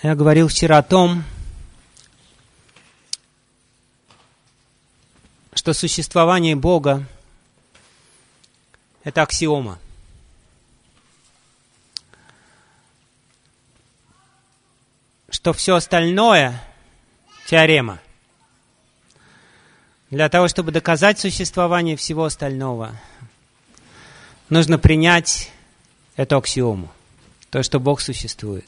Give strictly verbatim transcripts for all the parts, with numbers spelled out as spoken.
Я говорил вчера о том, что существование Бога – это аксиома. Что все остальное – теорема. Для того, чтобы доказать существование всего остального, нужно принять эту аксиому, то, что Бог существует.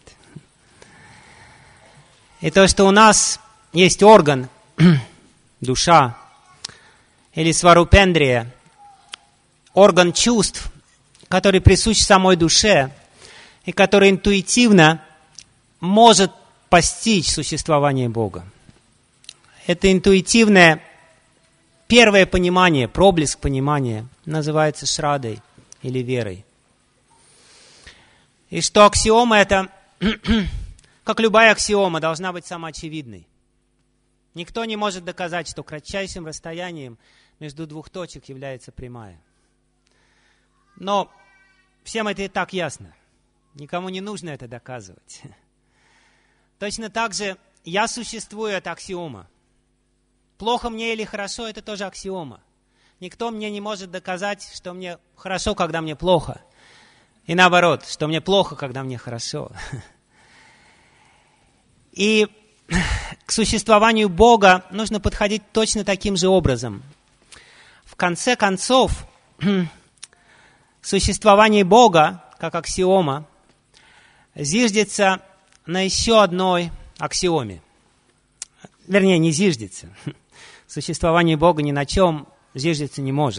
И то, что у нас есть орган, душа, или сварупендрия, орган чувств, который присущ самой душе, и который интуитивно может постичь существование Бога. Это интуитивное первое понимание, проблеск понимания, называется шрадой или верой. И что аксиома это, как любая аксиома, должна быть самоочевидной. Никто не может доказать, что кратчайшим расстоянием между двух точек является прямая. Но всем это и так ясно. Никому не нужно это доказывать. Точно так же «я существую» — это аксиома. Плохо мне или хорошо — это тоже аксиома. Никто мне не может доказать, что мне хорошо, когда мне плохо. И наоборот, что мне плохо, когда мне хорошо. И к существованию Бога нужно подходить точно таким же образом. В конце концов, существование Бога, как аксиома, зиждется на еще одной аксиоме. Вернее, не зиждется. Существование Бога ни на чем зиждется не может.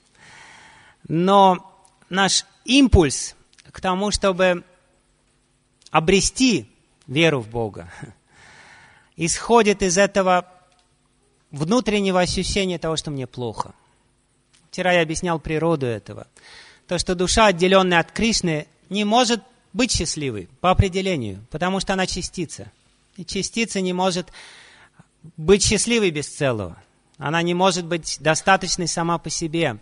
Но наш импульс к тому, чтобы обрести веру в Бога, исходит из этого внутреннего ощущения того, что мне плохо. Вчера я объяснял природу этого. То, что душа, отделенная от Кришны, не может быть счастливой по определению, потому что она частица. И частица не может быть счастливой без целого. Она не может быть достаточной сама по себе.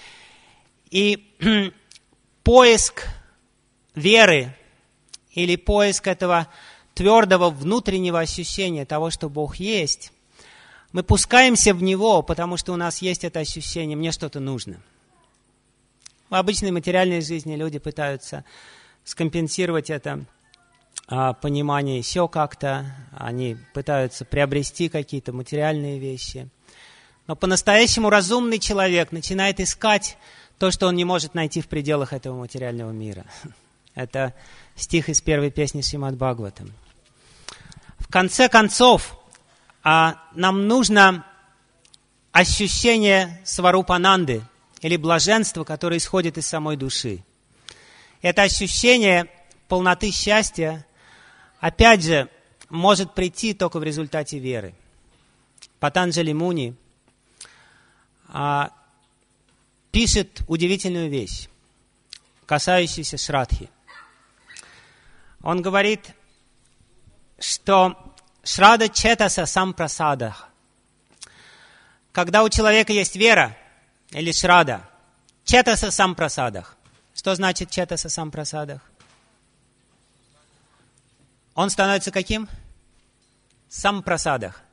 И поиск веры или поиск этого твердого внутреннего ощущения того, что Бог есть, мы пускаемся в него, потому что у нас есть это ощущение, мне что-то нужно. В обычной материальной жизни люди пытаются скомпенсировать это а, понимание еще как-то. Они пытаются приобрести какие-то материальные вещи. Но по-настоящему разумный человек начинает искать то, что он не может найти в пределах этого материального мира. Это стих из первой песни Шримад Бхагаватам. В конце концов, а, нам нужно ощущение сварупананды, или блаженства, которое исходит из самой души. Это ощущение полноты счастья, опять же, может прийти только в результате веры. Патанджали Муни а, пишет удивительную вещь, касающуюся шрадхи. Он говорит, что шрада четаса сампрасадах. Когда у человека есть вера, или шрада, четаса сампрасадах. Что значит четаса сампрасадах? Он становится каким? Сампрасадах.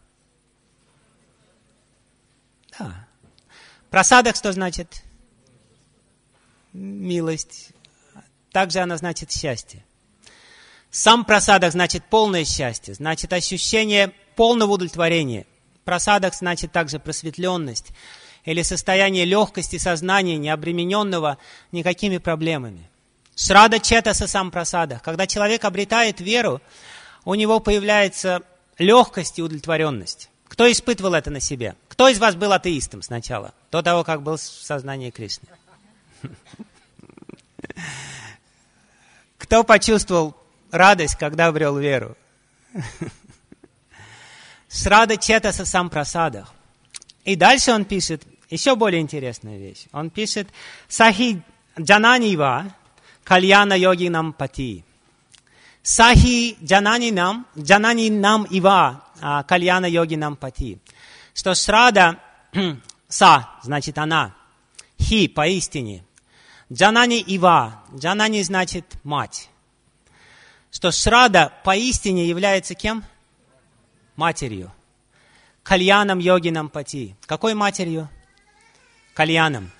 Да. Прасадах что значит? Милость. Также она значит счастье. Сам прасадах значит полное счастье, значит ощущение полного удовлетворения. Прасадах значит также просветленность или состояние легкости сознания, не обремененного никакими проблемами. Шрада четаса сам прасадах. Когда человек обретает веру, у него появляется легкость и удовлетворенность. Кто испытывал это на себе? Кто из вас был атеистом сначала, до того, как был в сознании Кришны? Кто почувствовал радость, когда обрел веру? Шрада четаса сам прасадах. И дальше он пишет еще более интересную вещь. Он пишет «Сахи джананива кальяна йогинам пати». «Сахи джананинам, джананинам ива кальяна йогинам пати». Что шрада «са» значит «она», «хи» поистине, «джанани ива», «джанани» значит «мать». что Шрада поистине является кем? Матерью. Кальянам йогинам пати. Какой матерью? Кальянам.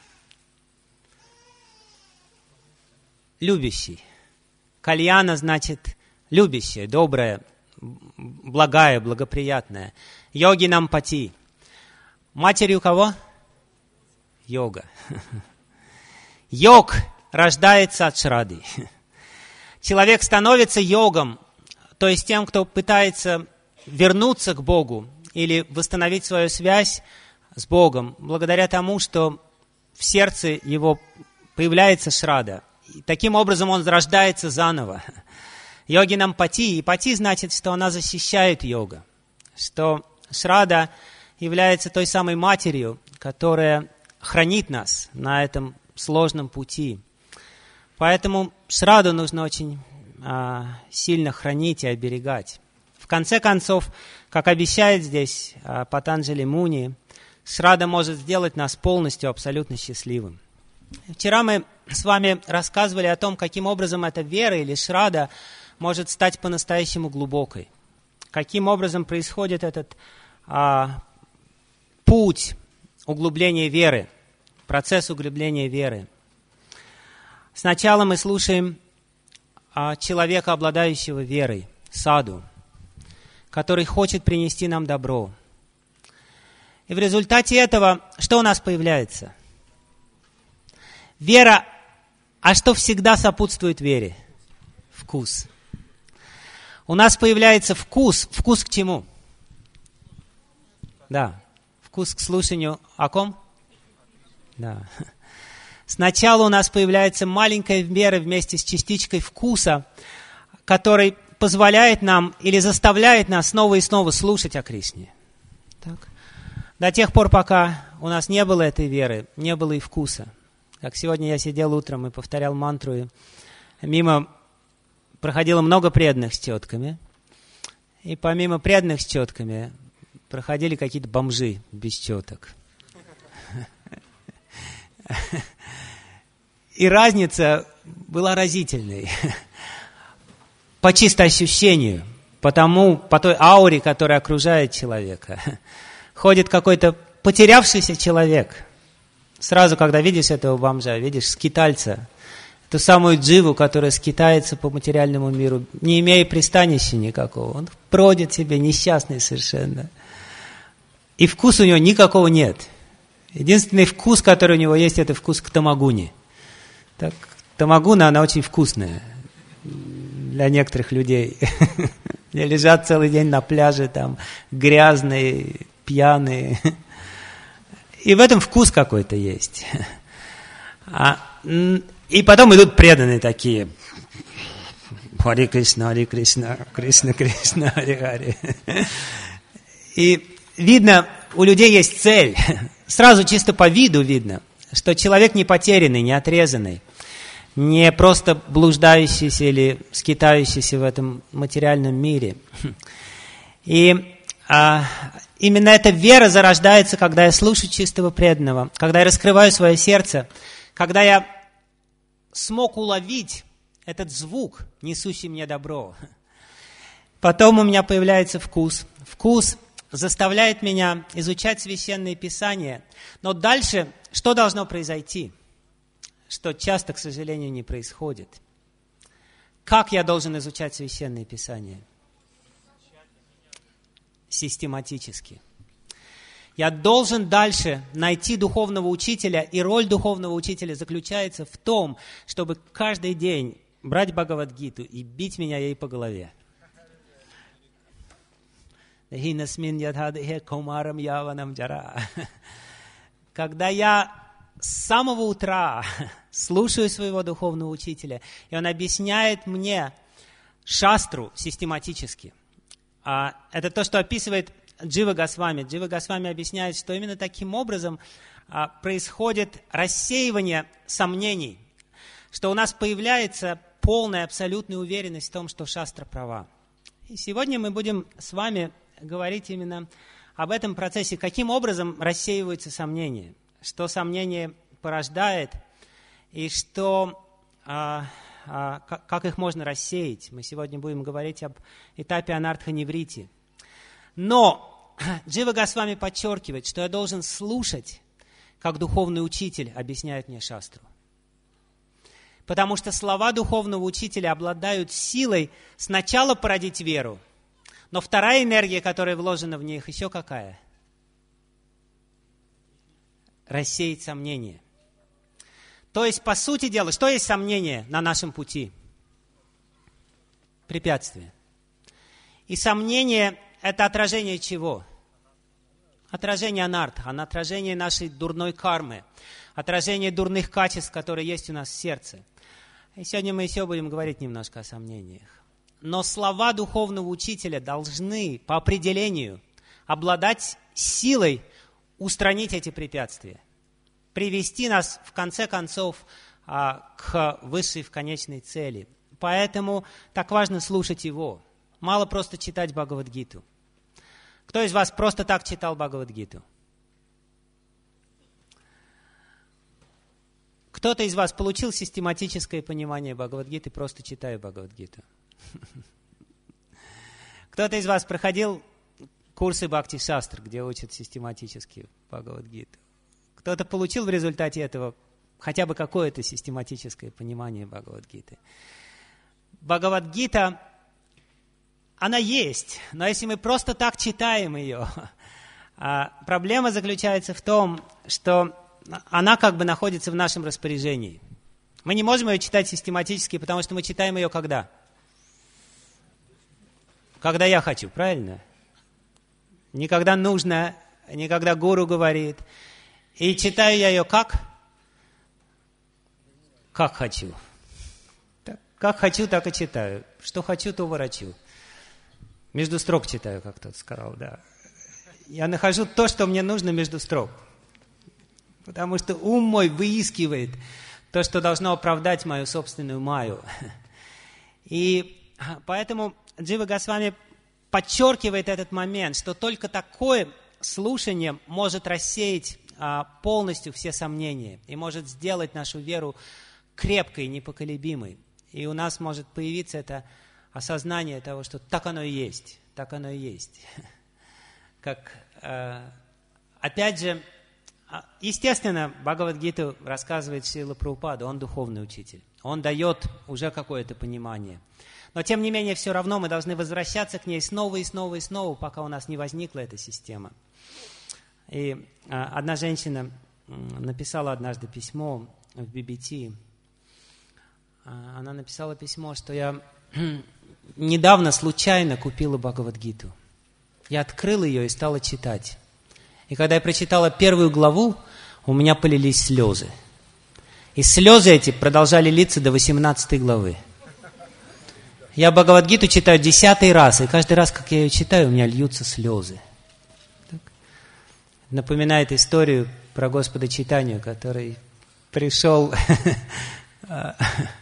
Любящий. Кальяна значит любящая, добрая, благая, благоприятная. Йогинам пати. Матерью кого? Йога. Йог рождается от Шрады. Человек становится йогом, то есть тем, кто пытается вернуться к Богу или восстановить свою связь с Богом, благодаря тому, что в сердце его появляется Шрада. И таким образом он рождается заново. Йогинам пати. И пати значит, что она защищает йога. Что Шрада является той самой матерью, которая хранит нас на этом сложном пути. Поэтому Шраду нужно очень а, сильно хранить и оберегать. В конце концов, как обещает здесь а, Патанджали Муни, Шрада может сделать нас полностью абсолютно счастливым. Вчера мы с вами рассказывали о том, каким образом эта вера или Шрада может стать по-настоящему глубокой. Каким образом происходит этот а, путь углубления веры, процесс углубления веры. Сначала мы слушаем а, человека, обладающего верой, саду, который хочет принести нам добро. И в результате этого что у нас появляется? Вера. А что всегда сопутствует вере? Вкус. У нас появляется вкус. Вкус к чему? Да. Вкус к слушанию о ком? Да. Сначала у нас появляется маленькая вера вместе с частичкой вкуса, который позволяет нам или заставляет нас снова и снова слушать о Кришне. Так. До тех пор, пока у нас не было этой веры, не было и вкуса. Как сегодня я сидел утром и повторял мантру, и мимо проходило много преданных с четками. И помимо преданных с четками проходили какие-то бомжи без четок. И разница была разительной. По чисто ощущению, по тому, по той ауре, которая окружает человека. Ходит какой-то потерявшийся человек. Сразу, когда видишь этого бомжа, видишь скитальца, ту самую дживу, которая скитается по материальному миру, не имея пристанища никакого. Он бродит себе, несчастный совершенно. И вкуса у него никакого нет. Единственный вкус, который у него есть, это вкус к тамагуни. Так, тамагуна, она очень вкусная для некоторых людей. Они лежат целый день на пляже, там, грязные, пьяные. И в этом вкус какой-то есть. А, и потом идут преданные такие. Хари Кришна, Хари Кришна, Кришна Кришна, Хари Хари. И видно, у людей есть цель. Сразу чисто по виду видно, что человек не потерянный, не отрезанный, не просто блуждающийся или скитающийся в этом материальном мире. И а, именно эта вера зарождается, когда я слушаю чистого преданного, когда я раскрываю свое сердце, когда я смог уловить этот звук, несущий мне добро. Потом у меня появляется вкус. Вкус заставляет меня изучать Священные Писания. Но дальше что должно произойти? Что часто, к сожалению, не происходит. Как я должен изучать Священные Писания? Систематически. Я должен дальше найти духовного учителя, и роль духовного учителя заключается в том, чтобы каждый день брать Бхагавад-гиту и бить меня ей по голове. Когда я с самого утра слушаю своего духовного учителя, и он объясняет мне шастру систематически. Это то, что описывает Джива Госвами. Джива Госвами объясняет, что именно таким образом происходит рассеивание сомнений, что у нас появляется полная, абсолютная уверенность в том, что шастра права. И сегодня мы будем с вами говорить именно об этом процессе, каким образом рассеиваются сомнения, что сомнение порождает, и что а, как их можно рассеять. Мы сегодня будем говорить об этапе анартха-неврити. Но Джива Госвами подчеркивает, что я должен слушать, как духовный учитель объясняет мне шастру. Потому что слова духовного учителя обладают силой сначала породить веру, но вторая энергия, которая вложена в них, еще какая? Рассеять сомнения. То есть, по сути дела, что есть сомнение на нашем пути? Препятствие. И сомнение – это отражение чего? Отражение анартха, отражение нашей дурной кармы, отражение дурных качеств, которые есть у нас в сердце. И сегодня мы еще будем говорить немножко о сомнениях. Но слова духовного учителя должны по определению обладать силой устранить эти препятствия, привести нас, в конце концов, к высшей, в конечной цели. Поэтому так важно слушать его. Мало просто читать Бхагавад-гиту. Кто из вас просто так читал Бхагавад-гиту? Кто-то из вас получил систематическое понимание Бхагавад-гиты, просто читая Бхагавад-гиту? Кто-то из вас проходил курсы Бхакти-шастр, где учат систематически Бхагавад-гиту? Кто-то получил в результате этого хотя бы какое-то систематическое понимание Бхагавад-гиты? Бхагавад-гита, она есть, но если мы просто так читаем ее, проблема заключается в том, что она как бы находится в нашем распоряжении. Мы не можем ее читать систематически, потому что мы читаем ее когда? Когда я хочу, правильно? Не когда нужно, не когда гуру говорит. И читаю я ее как? Как хочу. Так, как хочу, так и читаю. Что хочу, то ворочу. Между строк читаю, как тот сказал, да. Я нахожу то, что мне нужно между строк. Потому что ум мой выискивает то, что должно оправдать мою собственную майю. И поэтому Джива Госвами подчеркивает этот момент, что только такое слушание может рассеять а, полностью все сомнения и может сделать нашу веру крепкой, непоколебимой. И у нас может появиться это осознание того, что так оно и есть, так оно и есть. Как, а, опять же, естественно, Бхагавад-гиту рассказывает Шрила Прабхупада, он духовный учитель. Он дает уже какое-то понимание. Но, тем не менее, все равно мы должны возвращаться к ней снова и снова и снова, пока у нас не возникла эта система. И а, одна женщина написала однажды письмо в би би ти. А, она написала письмо, что я недавно случайно купила Бхагавад-гиту. Я открыла ее и стала читать. И когда я прочитала первую главу, у меня полились слезы. И слезы эти продолжали литься до восемнадцатой главы. Я Бхагавад-гиту читаю десятый раз, и каждый раз, как я ее читаю, у меня льются слезы. Так. Напоминает историю про Господа Чайтанью, который пришел в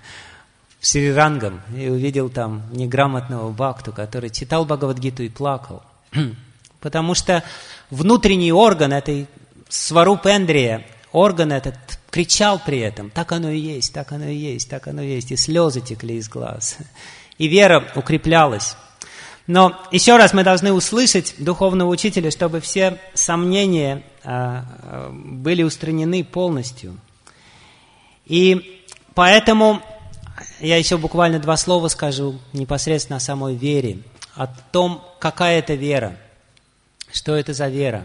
Шри-Рангам и увидел там неграмотного бхакту, который читал Бхагавад-гиту и плакал. Потому что внутренний орган этой сварупендрия, орган этот кричал при этом, так оно и есть, так оно и есть, так оно и есть, и слезы текли из глаз. И вера укреплялась. Но еще раз мы должны услышать духовного учителя, чтобы все сомнения а, были устранены полностью. И поэтому я еще буквально два слова скажу непосредственно о самой вере, о том, какая это вера, что это за вера.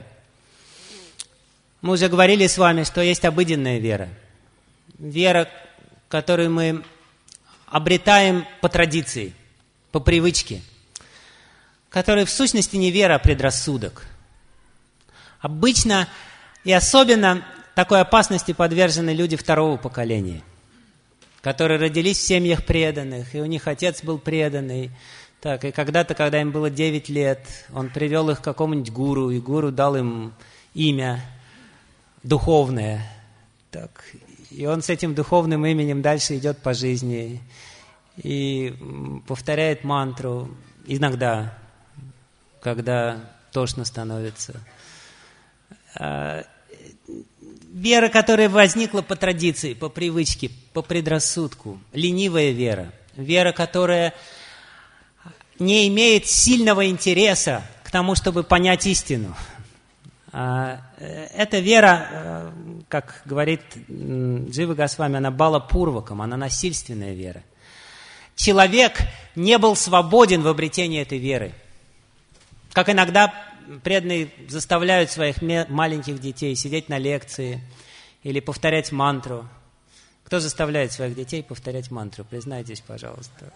Мы уже говорили с вами, что есть обыденная вера. Вера, которую мы обретаем по традиции, по привычке, которая в сущности не вера, а предрассудок. Обычно и особенно такой опасности подвержены люди второго поколения, которые родились в семьях преданных, и у них отец был преданный. Так, и когда-то, когда им было девять лет, он привел их к какому-нибудь гуру, и гуру дал им имя духовное. Так, и он с этим духовным именем дальше идет по жизни и повторяет мантру иногда, когда тошно становится. Вера, которая возникла по традиции, по привычке, по предрассудку. Ленивая вера. Вера, которая не имеет сильного интереса к тому, чтобы понять истину. Эта вера, как говорит Джива Госвами, она бала пурвакам, она насильственная вера. Человек не был свободен в обретении этой веры. Как иногда преданные заставляют своих маленьких детей сидеть на лекции или повторять мантру. Кто заставляет своих детей повторять мантру? Признайтесь, пожалуйста.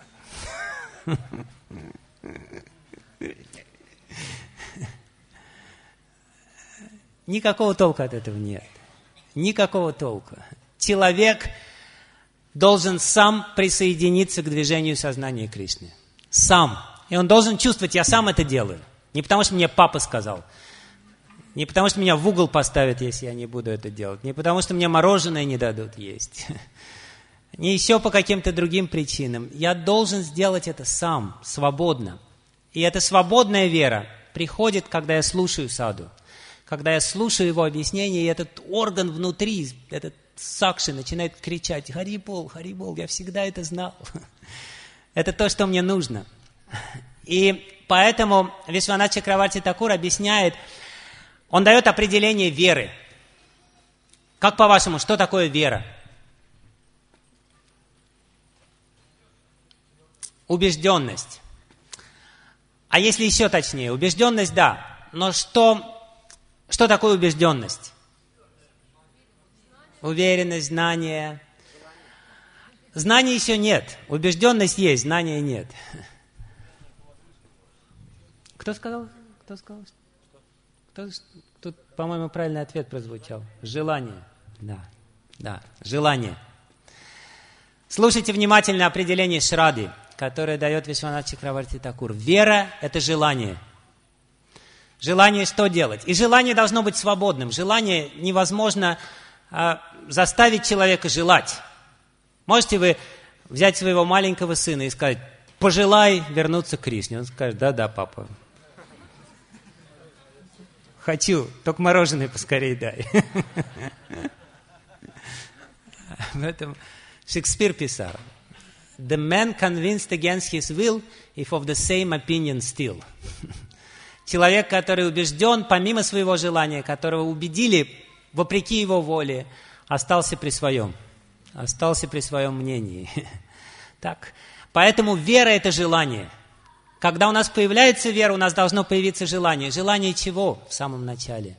Никакого толка от этого нет. Никакого толка. Человек должен сам присоединиться к движению сознания Кришны. Сам. И он должен чувствовать, я сам это делаю. Не потому, что мне папа сказал. Не потому, что меня в угол поставят, если я не буду это делать. Не потому, что мне мороженое не дадут есть. Не еще по каким-то другим причинам. Я должен сделать это сам, свободно. И эта свободная вера приходит, когда я слушаю саду. Когда я слушаю его объяснение, и этот орган внутри, этот сакши начинает кричать: «Харибол, Харибол, я всегда это знал». Это то, что мне нужно. И поэтому Вишванат Чакраварти Такур объясняет, он дает определение веры. Как по-вашему, что такое вера? Убежденность. А если еще точнее, убежденность, да. Но что... Что такое убежденность? Уверенность, знание. Знаний еще нет. Убежденность есть, знания нет. Кто сказал? Кто сказал? Кто? Тут, по-моему, правильный ответ прозвучал. Желание. Да, да, желание. Слушайте внимательно определение Шрады, которое дает Вишванат Чакраварти Такур. Вера – это желание. Желание что делать? И желание должно быть свободным. Желание невозможно а, заставить человека желать. Можете вы взять своего маленького сына и сказать: пожелай вернуться к Кришне. Он скажет: да-да, папа. Хочу, только мороженое поскорее дай. В этом Шекспир писал: The man convinced against his will, if of the same opinion still. Человек, который убежден помимо своего желания, которого убедили вопреки его воле, остался при своем, остался при своем мнении. Так. Поэтому вера – это желание. Когда у нас появляется вера, у нас должно появиться желание. Желание чего в самом начале?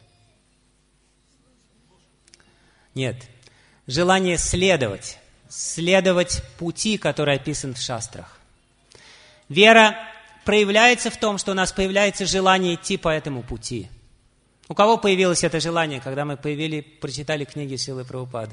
Нет. Желание следовать. Следовать пути, который описан в шастрах. Вера проявляется в том, что у нас появляется желание идти по этому пути. У кого появилось это желание, когда мы появили, прочитали книги Шрилы Прабхупады?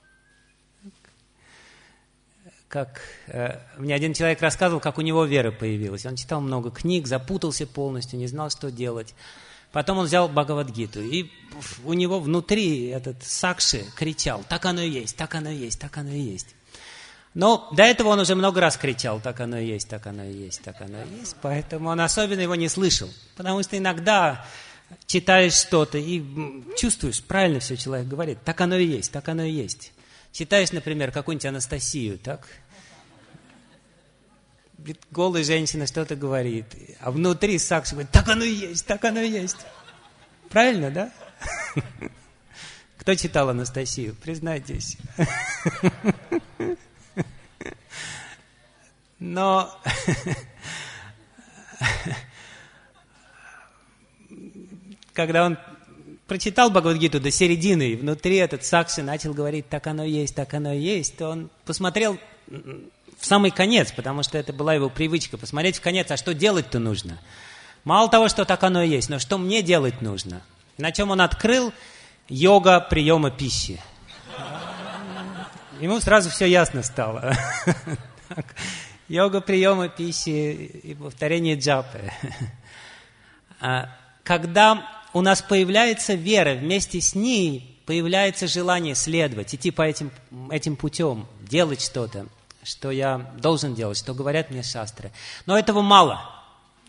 Как э, мне один человек рассказывал, как у него вера появилась. Он читал много книг, запутался полностью, не знал, что делать. Потом он взял Бхагавад-гиту, и у него внутри этот сакши кричал: так оно и есть, так оно и есть, так оно и есть. Но до этого он уже много раз кричал: так оно и есть, так оно и есть, так оно и есть. Поэтому он особенно его не слышал. Потому что иногда читаешь что-то и чувствуешь, правильно все человек говорит: так оно и есть, так оно и есть. Читаешь, например, какую-нибудь Анастасию, так? Голая женщина что-то говорит, а внутри сакши говорит: так оно и есть, так оно и есть. Правильно, да? Кто читал Анастасию? Признайтесь. Но когда он прочитал Бхагавад-гиту до середины, и внутри этот сакши начал говорить: так оно есть, так оно есть, то он посмотрел в самый конец, потому что это была его привычка, посмотреть в конец, а что делать-то нужно. Мало того, что так оно и есть, но что мне делать нужно. На чем он открыл? Йога приема пищи. Ему сразу все ясно стало. Йога приема пищи и повторение джапы. Когда у нас появляется вера, вместе с ней появляется желание следовать, идти по этим, этим путем, делать что-то, что я должен делать, что говорят мне шастры. Но этого мало.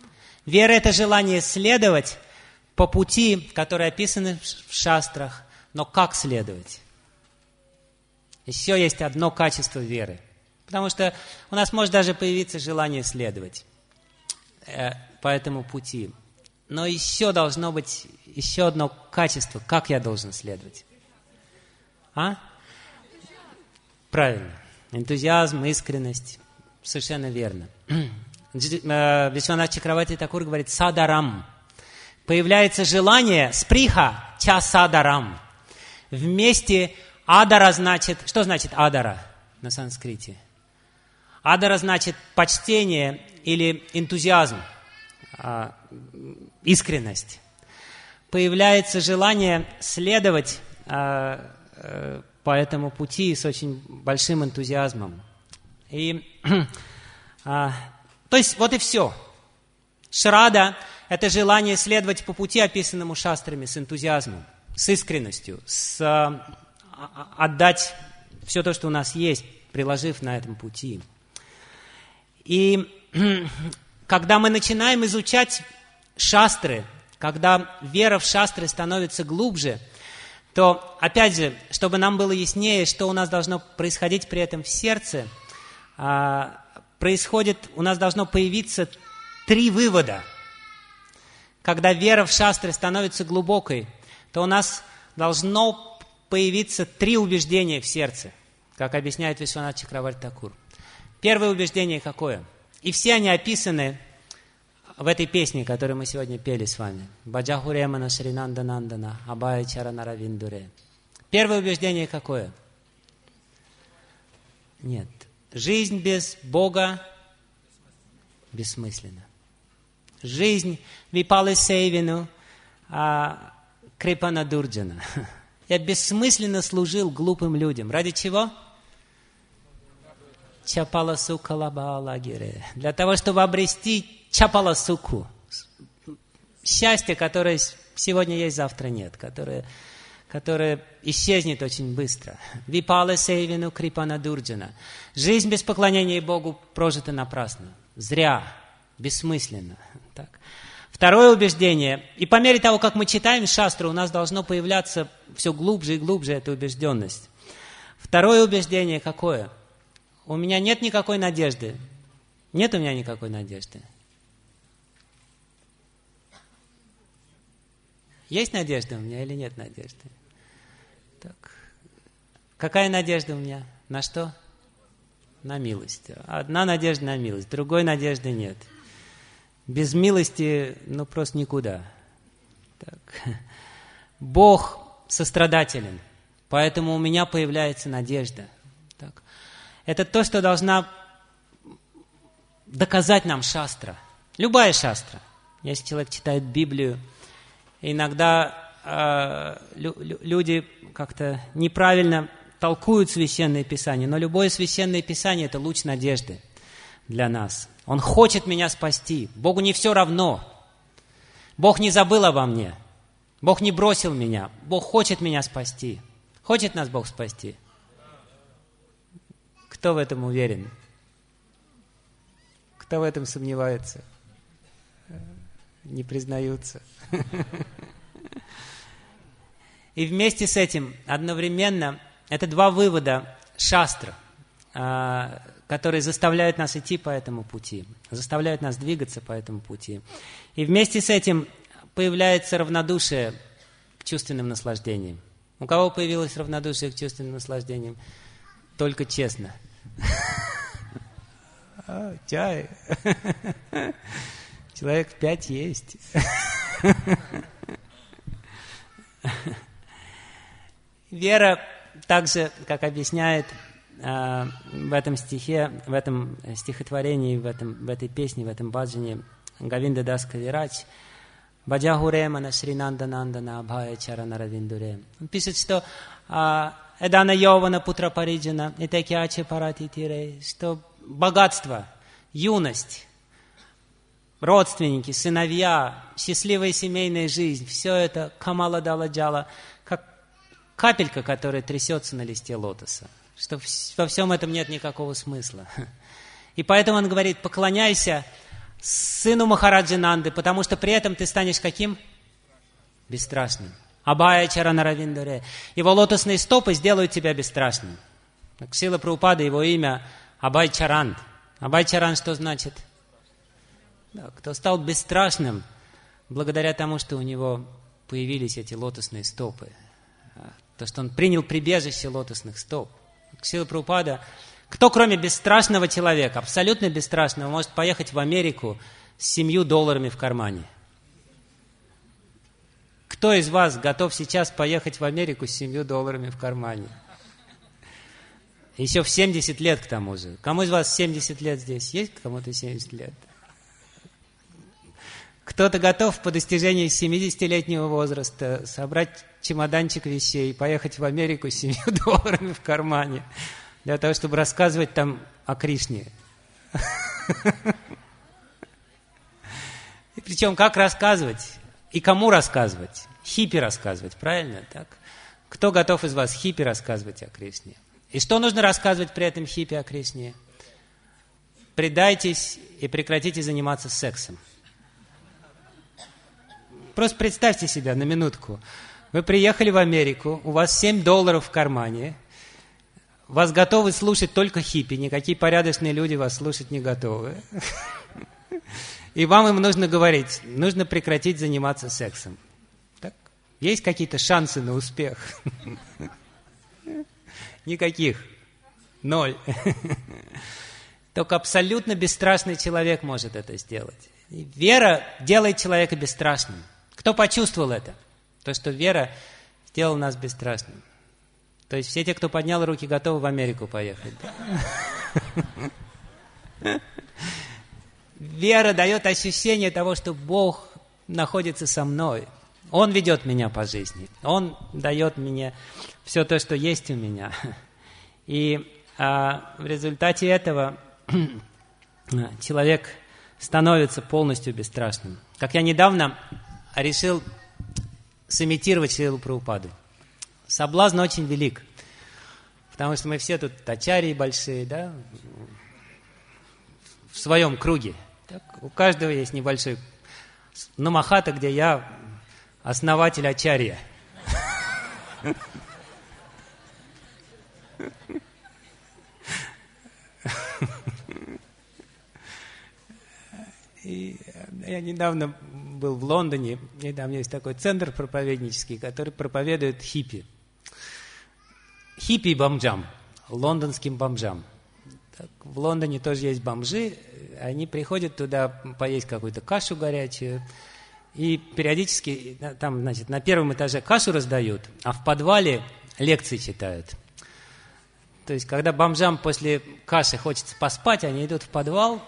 Вера – это желание следовать по пути, которые описаны в шастрах, Но как следовать? Еще есть одно качество веры. Потому что у нас может даже появиться желание следовать э, по этому пути. Но еще должно быть еще одно качество, как я должен следовать. А? Правильно. Энтузиазм, искренность. Совершенно верно. Вишванат Чакраварти Такур говорит «садарам». Появляется желание сприха ча садарам. Вместе адара значит... Что значит адара на санскрите? Адара значит почтение или энтузиазм, искренность. Появляется желание следовать по этому пути с очень большим энтузиазмом. И, а, то есть вот и все. Шрада – это желание следовать по пути, описанному шастрами, с энтузиазмом, с искренностью, с, а, отдать все то, что у нас есть, приложив на этом пути. И когда мы начинаем изучать шастры, когда вера в шастры становится глубже, то, опять же, чтобы нам было яснее, что у нас должно происходить при этом в сердце, происходит, у нас должно появиться три вывода. Когда вера в шастры становится глубокой, то у нас должно появиться три убеждения в сердце, как объясняет Вишванат Чакраварти Такур. Первое убеждение какое? И все они описаны в этой песне, которую мы сегодня пели с вами. Баджахуремана Шринанда Нандана, Абая Чаранара Виндуре. Первое убеждение какое? Нет. Жизнь без Бога бессмысленна. Жизнь Випалы Сейвину а, Крипана Дурджана. Я бессмысленно служил глупым людям. Ради чего? Чапаласу Калабалагире. Для того, чтобы обрести чапаласуку. Счастье, которое сегодня есть, завтра нет. Которое, которое исчезнет очень быстро. Випала Сейвину Крипана Дурджана. Жизнь без поклонения Богу прожита напрасно. Зря. Бессмысленно. Так. Второе убеждение. И по мере того, как мы читаем шастру, у нас должно появляться все глубже и глубже эта убежденность. Второе убеждение какое? У меня нет никакой надежды. Нет у меня никакой надежды. Есть надежда у меня или нет надежды? Так. Какая надежда у меня? На что? На милость. Одна надежда на милость, другой надежды нет. Без милости, ну, просто никуда. Так. Бог сострадателен, поэтому у меня появляется надежда. Так. Это то, что должна доказать нам шастра. Любая шастра. Если человек читает Библию, иногда э, лю, люди как-то неправильно толкуют Священное Писание, но любое Священное Писание – это луч надежды для нас. Он хочет меня спасти. Богу не все равно. Бог не забыл обо мне. Бог не бросил меня. Бог хочет меня спасти. Хочет нас Бог спасти? Кто в этом уверен? Кто в этом сомневается? Не признаются. И вместе с этим одновременно это два вывода шастра, которые заставляют нас идти по этому пути, заставляют нас двигаться по этому пути. И вместе с этим появляется равнодушие к чувственным наслаждениям. У кого появилось равнодушие к чувственным наслаждениям? Только честно. Чай. Человек пять есть. Вера также, как объясняет э, в этом стихе, в этом стихотворении, в, этом, в этой песне, в этом баджане Говинда Дас Кавирадж, Баджахуре Мана Шринанда Нандана Абхая Чарана Равиндуре. Он пишет, что Эдана Йована Путра Париджана и Текиачи Парати Тире, что богатство, юность, родственники, сыновья, счастливая семейная жизнь, все это Камала Дала Джала, как капелька, которая трясется на листе лотоса. Что во всем этом нет никакого смысла. И поэтому он говорит, поклоняйся сыну Махараджи Нанды, потому что при этом ты станешь каким? Бесстрашным. Абая Чаранаравиндуре. Его лотосные стопы сделают тебя бесстрашным. Так, Шрила Прабхупада, его имя Абай Чаран. Абай Чаран что значит? Да, кто стал бесстрашным благодаря тому, что у него появились эти лотосные стопы. То, что он принял прибежище лотосных стоп. Шрила Прабхупада, кто кроме бесстрашного человека, абсолютно бесстрашного, может поехать в Америку с семью долларами в кармане? Кто из вас готов сейчас поехать в Америку с семью долларами в кармане? Еще в семьдесят лет к тому же. Кому из вас семьдесят лет здесь? Есть кому-то семьдесят лет? Кто-то готов по достижении семидесятилетнего возраста собрать чемоданчик вещей и поехать в Америку с семью долларами в кармане для того, чтобы рассказывать там о Кришне. И причем как рассказывать? И кому рассказывать? Хиппи рассказывать, правильно? Так? Кто готов из вас хиппи рассказывать о Кришне? И что нужно рассказывать при этом хиппи о Кришне? Предайтесь и прекратите заниматься сексом. Просто представьте себя на минутку. Вы приехали в Америку, у вас семь долларов в кармане, вас готовы слушать только хиппи, никакие порядочные люди вас слушать не готовы. И вам им нужно говорить, нужно прекратить заниматься сексом. Так? Есть какие-то шансы на успех? Никаких. Ноль. Только абсолютно бесстрашный человек может это сделать. И вера делает человека бесстрашным. Кто почувствовал это? То, что вера сделала нас бесстрашным. То есть все те, кто поднял руки, готовы в Америку поехать. Вера дает ощущение того, что Бог находится со мной. Он ведет меня по жизни. Он дает мне все то, что есть у меня. И а, в результате этого человек становится полностью бесстрашным. Как я недавно решил сымитировать Шрилу Прабхупаду. Соблазн очень велик. Потому что мы все тут ачарьи большие, да, в своем круге. Так, у каждого есть небольшой намахата, где я основатель ачарья. И я недавно был в Лондоне, и там есть такой центр проповеднический, который проповедует хиппи. Хиппи и бомжам, лондонским бомжам. Так, в Лондоне тоже есть бомжи, они приходят туда поесть какую-то кашу горячую, и периодически там, значит, на первом этаже кашу раздают, а в подвале лекции читают. То есть, когда бомжам после каши хочется поспать, они идут в подвал.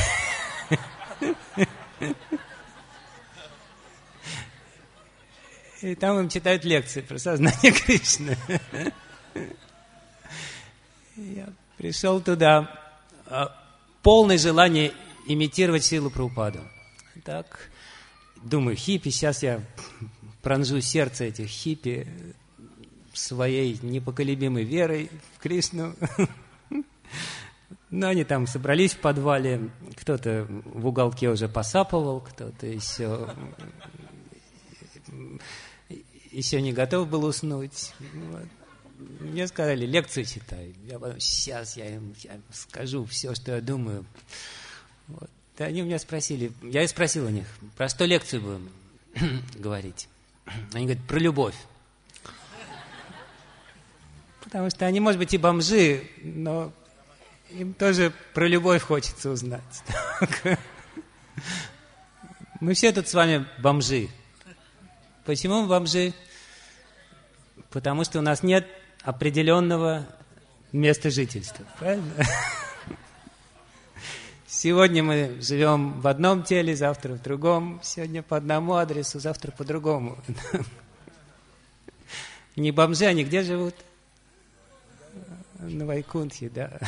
И там им читают лекции про сознание Кришны. Я пришел туда, полное желание имитировать Шрилу Прабхупаду. Так, думаю, хиппи, сейчас я пронжу сердце этих хиппи своей непоколебимой верой в Кришну. Но они там собрались в подвале, кто-то в уголке уже посапывал, кто-то еще, еще не готов был уснуть. Вот. Мне сказали, лекцию читай. Я подумал, сейчас я им, я им скажу все, что я думаю. Вот. И они у меня спросили, я и спросил у них, про что лекцию будем говорить. Они говорят, про любовь. Потому что они, может быть, и бомжи, но им тоже про любовь хочется узнать. Мы все тут с вами бомжи. Почему мы бомжи? Потому что у нас нет определенного места жительства. Правильно? Сегодня мы живем в одном теле, завтра в другом. Сегодня по одному адресу, завтра по другому. Не бомжи, они где живут? На Вайкунтхе, да.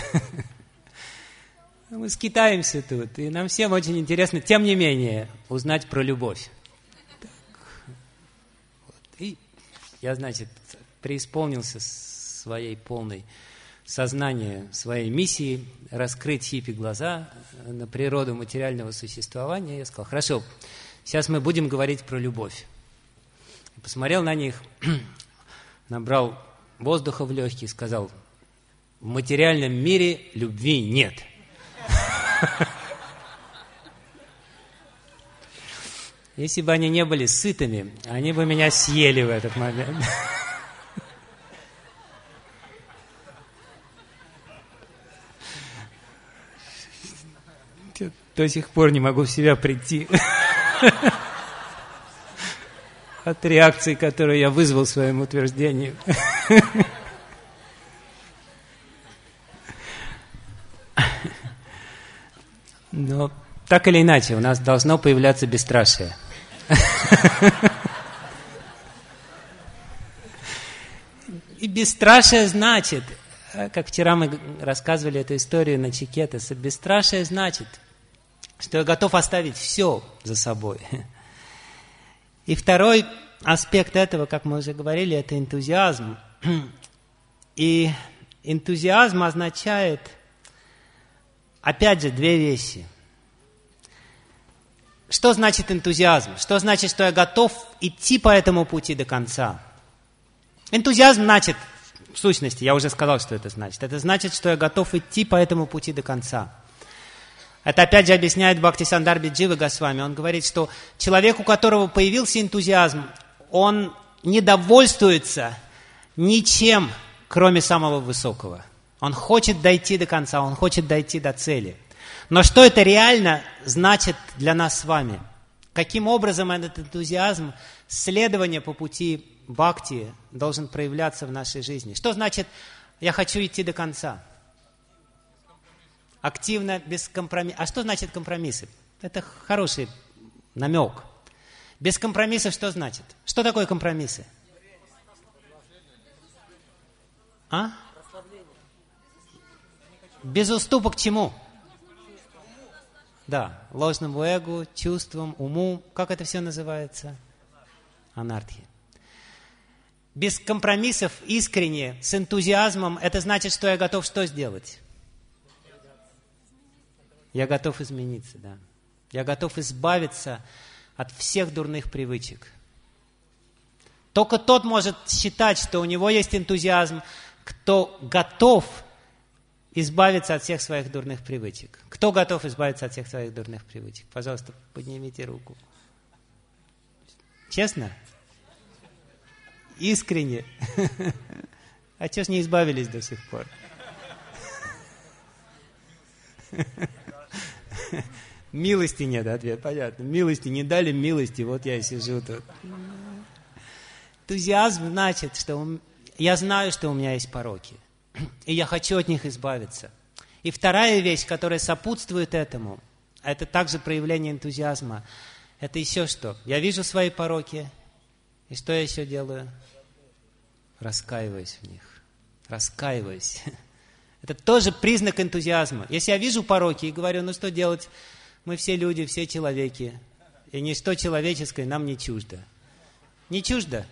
Мы скитаемся тут, и нам всем очень интересно, тем не менее, узнать про любовь. Так. Вот. И я, значит, преисполнился своей полной сознания, своей миссии раскрыть хиппи глаза на природу материального существования. Я сказал, хорошо, сейчас мы будем говорить про любовь. Посмотрел на них, набрал воздуха в легкие и сказал: в материальном мире любви нет. Если бы они не были сытыми, они бы меня съели в этот момент. До сих пор не могу в себя прийти от реакции, которую я вызвал своим утверждением. Но так или иначе, у нас должно появляться бесстрашие. И бесстрашие значит, как вчера мы рассказывали эту историю на Чикетеса, бесстрашие значит, что я готов оставить все за собой. И второй аспект этого, как мы уже говорили, это энтузиазм. И энтузиазм означает, опять же, две вещи. Что значит энтузиазм? Что значит, что я готов идти по этому пути до конца? Энтузиазм значит, в сущности, я уже сказал, что это значит. Это значит, что я готов идти по этому пути до конца. Это опять же объясняет Бхактисандарбхи Джива Госвами. Он говорит, что человек, у которого появился энтузиазм, он не довольствуется ничем, кроме самого высокого. Он хочет дойти до конца, он хочет дойти до цели. Но что это реально значит для нас с вами? Каким образом этот энтузиазм, следование по пути бхакти должен проявляться в нашей жизни? Что значит «я хочу идти до конца»? Активно, без компромиссов. А что значит компромиссы? Это хороший намек. Без компромиссов что значит? Что такое компромиссы? А? Без уступок чему? Да, ложному эго, чувствам, уму. Как это все называется? Анархия. Без компромиссов, искренне, с энтузиазмом, это значит, что я готов что сделать? Я готов измениться, да. Я готов избавиться от всех дурных привычек. Только тот может считать, что у него есть энтузиазм, кто готов избавиться от всех своих дурных привычек. Кто готов избавиться от всех своих дурных привычек? Пожалуйста, поднимите руку. Честно? Искренне? А чего ж не избавились до сих пор? Милости нет, ответ, понятно. Милости не дали, милости, вот я и сижу тут. Энтузиазм значит, что я знаю, что у меня есть пороки, и я хочу от них избавиться. И вторая вещь, которая сопутствует этому, это также проявление энтузиазма. Это еще что? Я вижу свои пороки, и что я еще делаю? Раскаиваюсь в них. Раскаиваюсь. Это тоже признак энтузиазма. Если я вижу пороки и говорю, ну что делать? Мы все люди, все человеки. И ничто человеческое нам не чуждо. Не чуждо?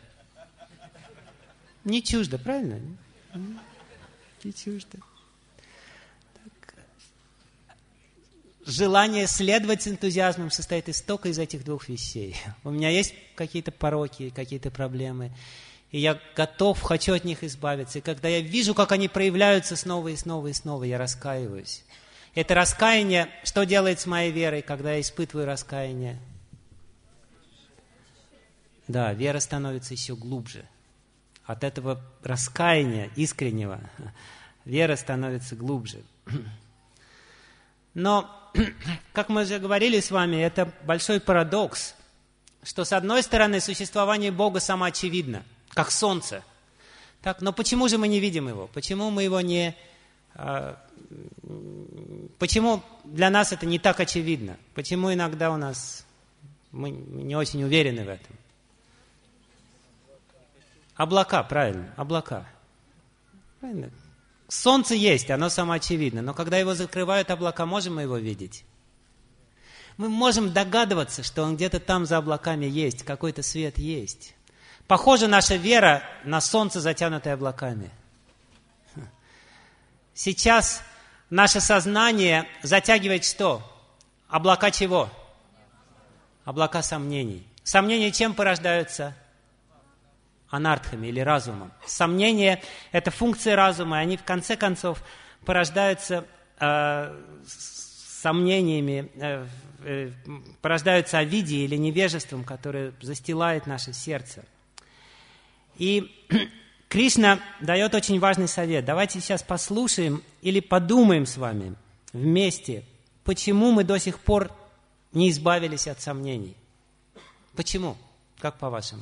Не чуждо, правильно? Не чуждо. Так. Желание следовать с энтузиазмом состоит из только из этих двух вещей. У меня есть какие-то пороки, какие-то проблемы. И я готов, хочу от них избавиться. И когда я вижу, как они проявляются снова и снова и снова, я раскаиваюсь. Это раскаяние, что делает с моей верой, когда я испытываю раскаяние? Да, вера становится еще глубже. От этого раскаяния искреннего вера становится глубже. Но, как мы уже говорили с вами, это большой парадокс, что с одной стороны существование Бога самоочевидно, как солнце. Так, но почему же мы не видим его? Почему мы его не... Почему для нас это не так очевидно? Почему иногда у нас мы не очень уверены в этом? Облака, правильно, облака. Правильно. Солнце есть, оно самоочевидно, но когда его закрывают облака, можем мы его видеть? Мы можем догадываться, что он где-то там за облаками есть, какой-то свет есть. Похожа наша вера на солнце, затянутое облаками. Сейчас наше сознание затягивает что? Облака чего? Облака сомнений. Сомнения чем порождаются? анартхами или разумом. Сомнения – это функции разума, и они в конце концов порождаются э, сомнениями, э, э, порождаются овидией или невежеством, которое застилает наше сердце. И Кришна дает очень важный совет. Давайте сейчас послушаем или подумаем с вами вместе, почему мы до сих пор не избавились от сомнений. Почему? Как по-вашему?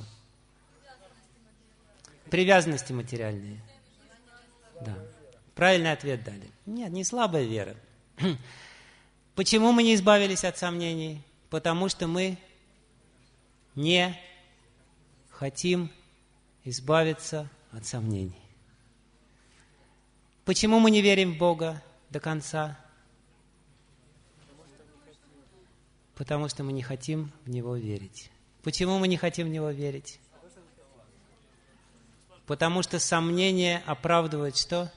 Привязанности материальные. Да. Правильный ответ дали. Нет, не слабая вера. Почему мы не избавились от сомнений? Потому что мы не хотим избавиться от сомнений. Почему мы не верим в Бога до конца? Потому что мы не хотим в Него верить. Почему мы не хотим в Него верить? Потому что сомнения оправдывают что?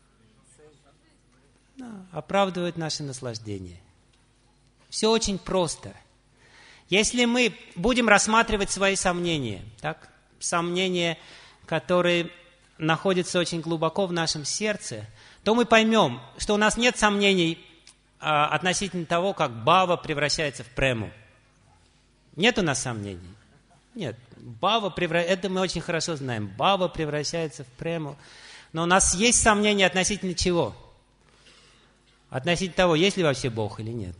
Да, оправдывают наше наслаждение. Все очень просто. Если мы будем рассматривать свои сомнения, так, сомнения, которые находятся очень глубоко в нашем сердце, то мы поймем, что у нас нет сомнений а, относительно того, как бхава превращается в прему. Нет у нас сомнений? Нет. Бхава превращается, это мы очень хорошо знаем. Бхава превращается в прему. Но у нас есть сомнения относительно чего? Относительно того, есть ли вообще Бог или нет.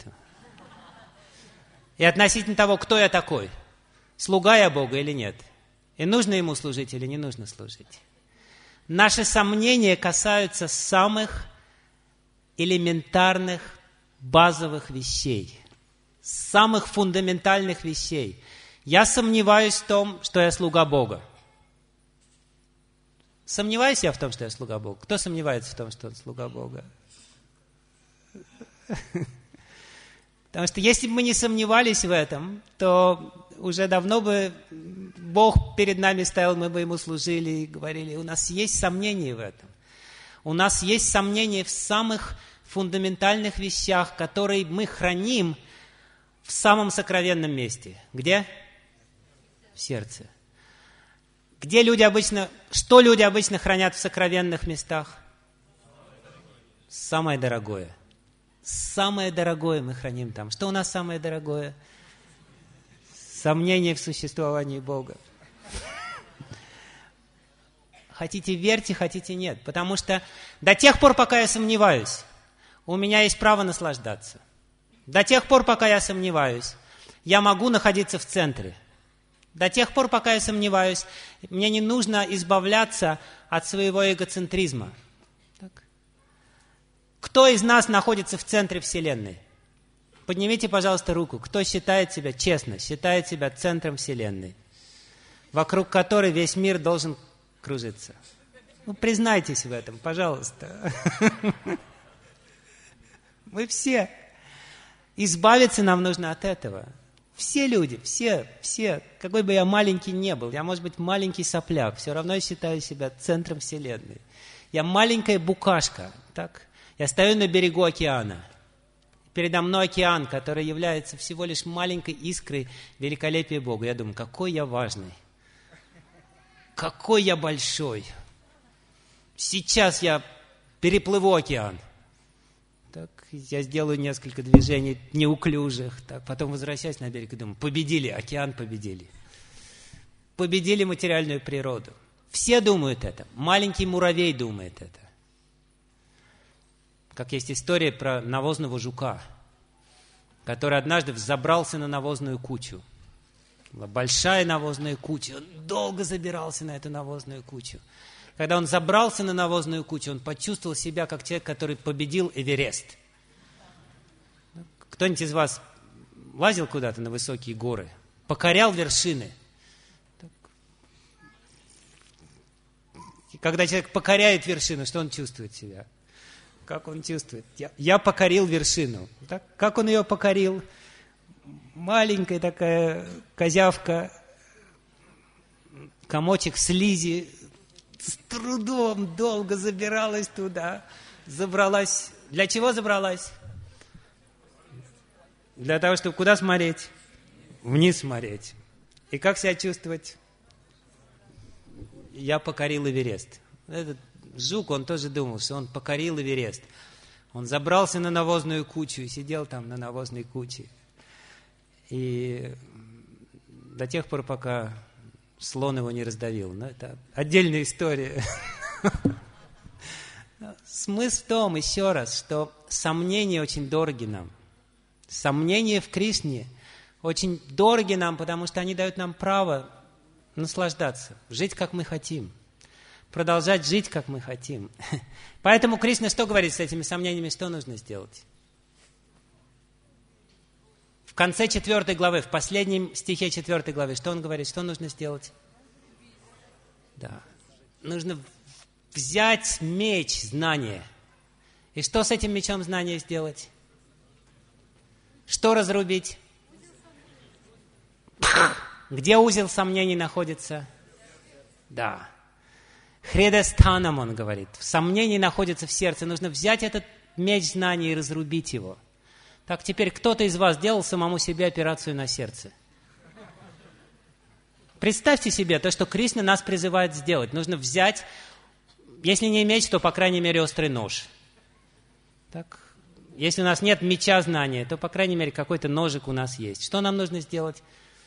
И относительно того, кто я такой. Слуга я Бога или нет. И нужно Ему служить или не нужно служить. Наши сомнения касаются самых элементарных, базовых вещей. Самых фундаментальных вещей. Я сомневаюсь в том, что я слуга Бога. Сомневаюсь я в том, что я слуга Бога? Кто сомневается в том, что он слуга Бога? Потому что если бы мы не сомневались в этом, то уже давно бы Бог перед нами стоял, мы бы Ему служили и говорили, у нас есть сомнения в этом. У нас есть сомнения в самых фундаментальных вещах, которые мы храним в самом сокровенном месте. Где? В сердце. Где люди обычно, что люди обычно хранят в сокровенных местах? Самое дорогое. Самое дорогое мы храним там. Что у нас самое дорогое? Сомнение в существовании Бога. Хотите верьте, хотите нет. Потому что до тех пор, пока я сомневаюсь, у меня есть право наслаждаться. До тех пор, пока я сомневаюсь, я могу находиться в центре. До тех пор, пока я сомневаюсь, мне не нужно избавляться от своего эгоцентризма. Так. Кто из нас находится в центре Вселенной? Поднимите, пожалуйста, руку. Кто считает себя, честно, считает себя центром Вселенной, вокруг которой весь мир должен кружиться? Ну, признайтесь в этом, пожалуйста. Мы все. Избавиться нам нужно от этого. Все люди, все, все, какой бы я маленький не был, я, может быть, маленький сопляк, все равно я считаю себя центром Вселенной. Я маленькая букашка, так? Я стою на берегу океана. Передо мной океан, который является всего лишь маленькой искрой великолепия Бога. Я думаю, какой я важный, какой я большой. Сейчас я переплыву океан. Так, я сделаю несколько движений неуклюжих, так, потом возвращаюсь на берег и думаю, победили, океан победили. Победили материальную природу. Все думают это. Маленький муравей думает это. Как есть история про навозного жука, который однажды взобрался на навозную кучу. Была большая навозная куча. Он долго забирался на эту навозную кучу. Когда он забрался на навозную кучу, он почувствовал себя как человек, который победил Эверест. Кто-нибудь из вас лазил куда-то на высокие горы, покорял вершины? И когда человек покоряет вершину, что он чувствует себя? Как он чувствует? Я, я покорил вершину. Так? Как он ее покорил? Маленькая такая козявка, комочек слизи, с трудом долго забиралась туда. Забралась. Для чего забралась? Для того, чтобы куда смотреть? Вниз смотреть. И как себя чувствовать? я покорил Эверест. Этот жук, он тоже думал, что он покорил Эверест. Он забрался на навозную кучу и сидел там на навозной куче. И до тех пор, пока слон его не раздавил. Но это отдельная история. Смысл в том, еще раз, что сомнения очень дороги нам. Сомнения в Кришне очень дороги нам, потому что они дают нам право наслаждаться, жить, как мы хотим, продолжать жить, как мы хотим. Поэтому Кришна что говорит с этими сомнениями, что нужно сделать? В конце четвертой главы, в последнем стихе четвертой главы, что он говорит, что нужно сделать? Да, нужно взять меч знания. И что с этим мечом знания сделать? Что разрубить? Где узел сомнений находится? Да. Хредестанам, он говорит. Сомнение находится в сердце. Нужно взять этот меч знаний и разрубить его. Так, теперь кто-то из вас делал самому себе операцию на сердце? Представьте себе то, что Кришна нас призывает сделать. Нужно взять, если не меч, то, по крайней мере, острый нож. Так, если у нас нет меча знания, то, по крайней мере, какой-то ножик у нас есть. Что нам нужно сделать?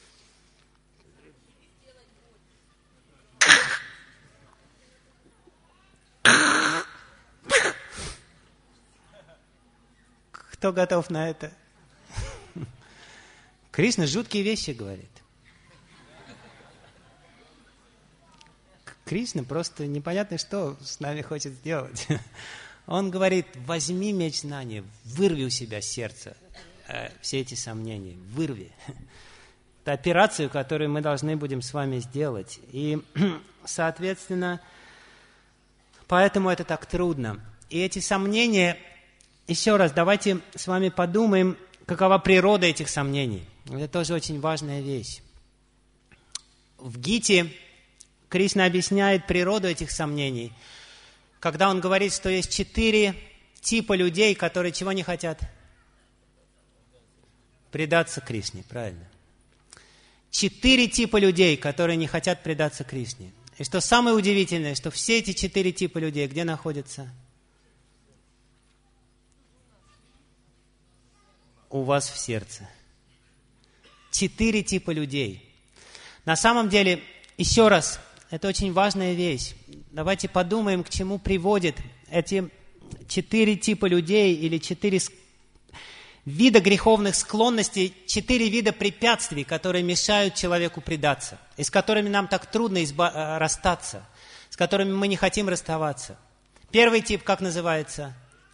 Кто готов на это? Кришна жуткие вещи говорит. Кришна просто непонятно, что с нами хочет сделать. Он говорит, возьми меч знания, вырви у себя сердце э, все эти сомнения, вырви. Это операцию, которую мы должны будем с вами сделать. И, соответственно, поэтому это так трудно. И эти сомнения, еще раз, давайте с вами подумаем, какова природа этих сомнений. Это тоже очень важная вещь. В Гите Кришна объясняет природу этих сомнений, когда он говорит, что есть четыре типа людей, которые чего не хотят? Предаться Кришне, правильно. Четыре типа людей, которые не хотят предаться Кришне. И что самое удивительное, что все эти четыре типа людей где находятся? У вас в сердце. Четыре типа людей. На самом деле, еще раз, это очень важная вещь. Давайте подумаем, к чему приводят эти четыре типа людей или четыре вида греховных склонностей, четыре вида препятствий, которые мешают человеку предаться, и с которыми нам так трудно изба- расстаться, с которыми мы не хотим расставаться. Первый тип, как называется?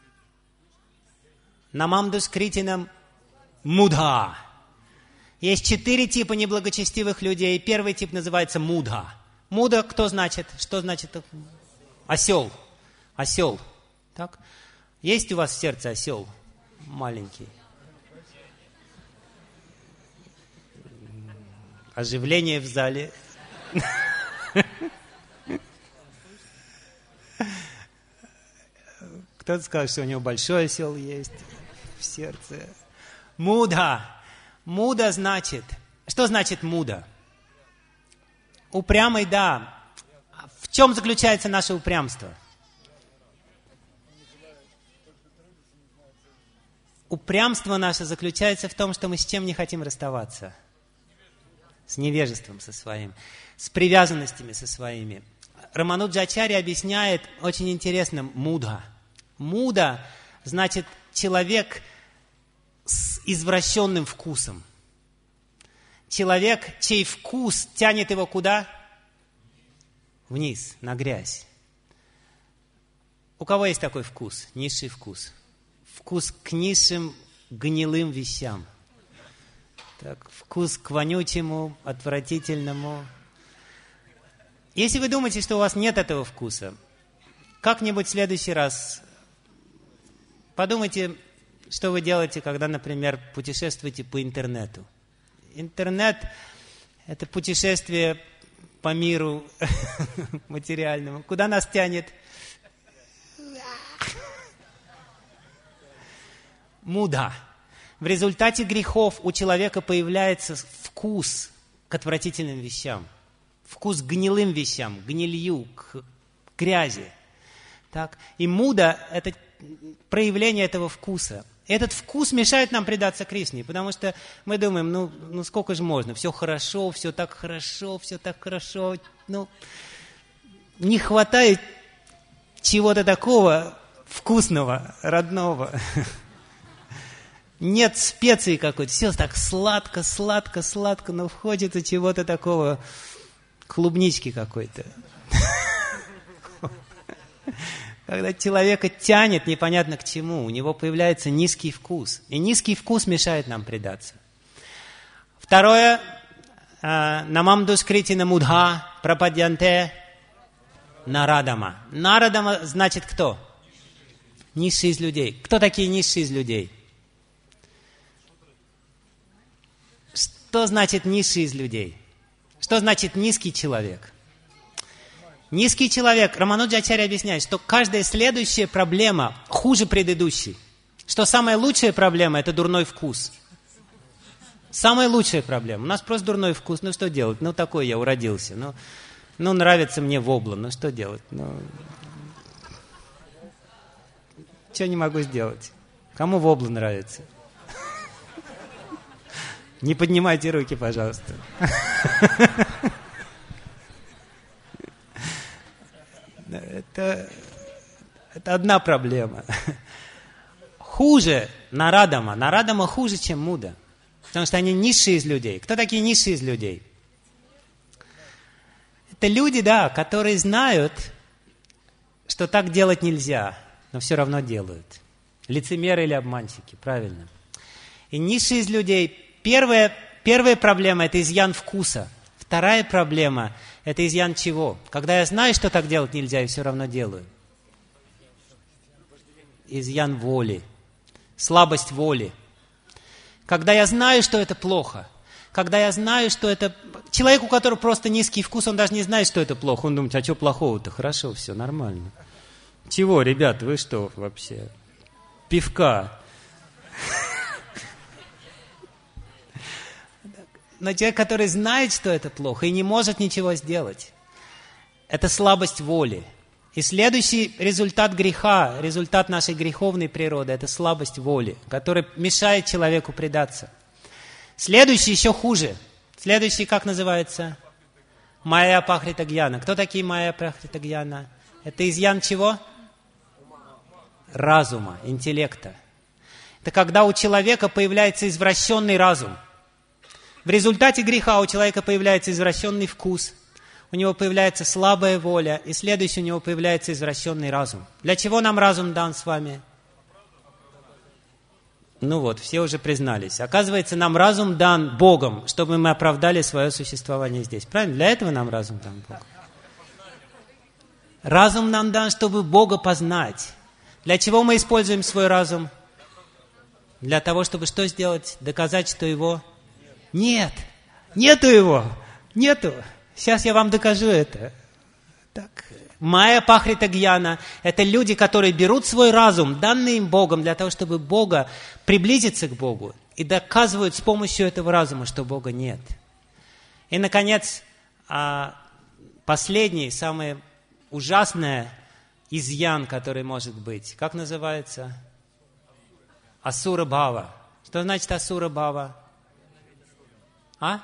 Намамдус критинам мудха. Есть четыре типа неблагочестивых людей. Первый тип называется мудха. Муда, кто значит? Что значит? Осел. Осел. Так? Есть у вас в сердце осел? Маленький. Оживление в зале. Кто-то скажет, что у него большой осел есть в сердце. Муда. Муда значит... Что значит муда? Упрямый, да. В чем заключается наше упрямство? Упрямство наше заключается в том, что мы с чем не хотим расставаться. С невежеством со своим, с привязанностями со своими. Рамануджачарья объясняет очень интересно муда. Муда значит человек с извращенным вкусом. Человек, чей вкус тянет его куда? Вниз, на грязь. У кого есть такой вкус? Низший вкус. Вкус к низшим гнилым вещам. Так, вкус к вонючему, отвратительному. Если вы думаете, что у вас нет этого вкуса, как-нибудь в следующий раз подумайте, что вы делаете, когда, например, путешествуете по интернету. Интернет – это путешествие по миру материальному. Куда нас тянет? Муда. В результате грехов у человека появляется вкус к отвратительным вещам. вкус к гнилым вещам, к гнилью, к грязи. Так? И муда – это проявление этого вкуса. Этот вкус мешает нам предаться Кришне, потому что мы думаем, ну, ну сколько же можно, все хорошо, все так хорошо, все так хорошо. Ну, не хватает чего-то такого вкусного, родного. Нет специй какой-то, все так сладко, сладко, сладко, но хочется чего-то такого, клубнички какой-то. Когда человека тянет непонятно к чему, у него появляется низкий вкус. И низкий вкус мешает нам предаться. Второе. Намам дускритина мудха прападьянте нарадама. Нарадама значит кто? Низший из людей. Кто такие низшие из людей? Что значит низший из людей? Что значит низкий человек? Низкий человек, Рамануджачарья объясняет, что каждая следующая проблема хуже предыдущей. Что самая лучшая проблема – это дурной вкус. Самая лучшая проблема. У нас просто дурной вкус. Ну, что делать? Ну, такой я уродился. Ну, ну нравится мне вобла. Ну, что делать? Ну, что не могу сделать? Кому вобла нравится? Не поднимайте руки, пожалуйста. Это, это одна проблема. Хуже нарадама. Нарадама хуже, чем муда. Потому что они низшие из людей. Кто такие низшие из людей? Это люди, да, которые знают, что так делать нельзя, но все равно делают. Лицемеры или обманщики, правильно. И низшие из людей, первая, первая проблема – это изъян вкуса. Вторая проблема – это изъян чего? Когда я знаю, что так делать нельзя, и все равно делаю. Изъян воли. Слабость воли. Когда я знаю, что это плохо. Когда я знаю, что это... Человек, у которого просто низкий вкус, он даже не знает, что это плохо. Он думает, а что плохого-то? Хорошо, все нормально. Чего, ребят, вы что вообще? Пивка. Но человек, который знает, что это плохо, и не может ничего сделать, это слабость воли. И следующий результат греха, результат нашей греховной природы, это слабость воли, которая мешает человеку предаться. Следующий еще хуже. Следующий как называется? Майя пахрита гьяна. Кто такие майя пахрита гьяна? Это изъян чего? Разума, интеллекта. Это когда у человека появляется извращенный разум. В результате греха у человека появляется извращенный вкус, у него появляется слабая воля, и следующий у него появляется извращенный разум. Для чего нам разум дан с вами? Ну вот, все уже признались. Оказывается, нам разум дан Богом, чтобы мы оправдали свое существование здесь. Правильно? Для этого нам разум дан Богом. Разум нам дан, чтобы Бога познать. Для чего мы используем свой разум? Для того, чтобы что сделать? Доказать, что его... Нет, нету его, нету. Сейчас я вам докажу это. Так. Майя пахрита гьяна – это люди, которые берут свой разум, данный им Богом, для того, чтобы Бога приблизиться к Богу, и доказывают с помощью этого разума, что Бога нет. И, наконец, последний, самый ужасный изъян, который может быть. Как называется? Асура бхава. Что значит асура бхава? А?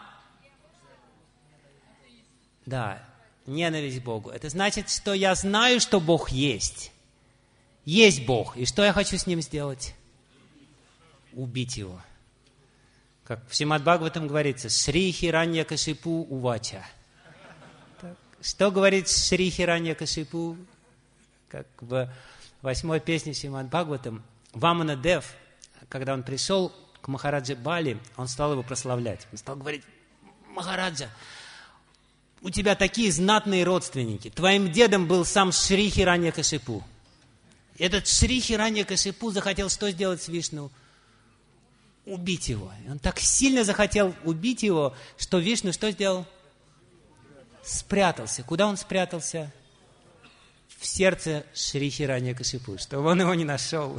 Да, ненависть к Богу. Это значит, что я знаю, что Бог есть. Есть Бог. И что я хочу с Ним сделать? Убить Его. Как в Шримад-Бхагаватам говорится, Шри Хираньякашипу увача. Что говорит Шри Хираньякашипу? Как в восьмой песне Шримад-Бхагаватам, Вамана Дев, когда он пришел к Махараджа Бали, он стал его прославлять. Он стал говорить: Махараджа, у тебя такие знатные родственники. Твоим дедом был сам Шри Хираньякашипу. Этот Шри Хираньякашипу захотел что сделать с Вишну? Убить его. И он так сильно захотел убить его, что Вишну что сделал? Спрятался. Куда он спрятался? В сердце Шри Хираньякашипу, чтобы он его не нашел.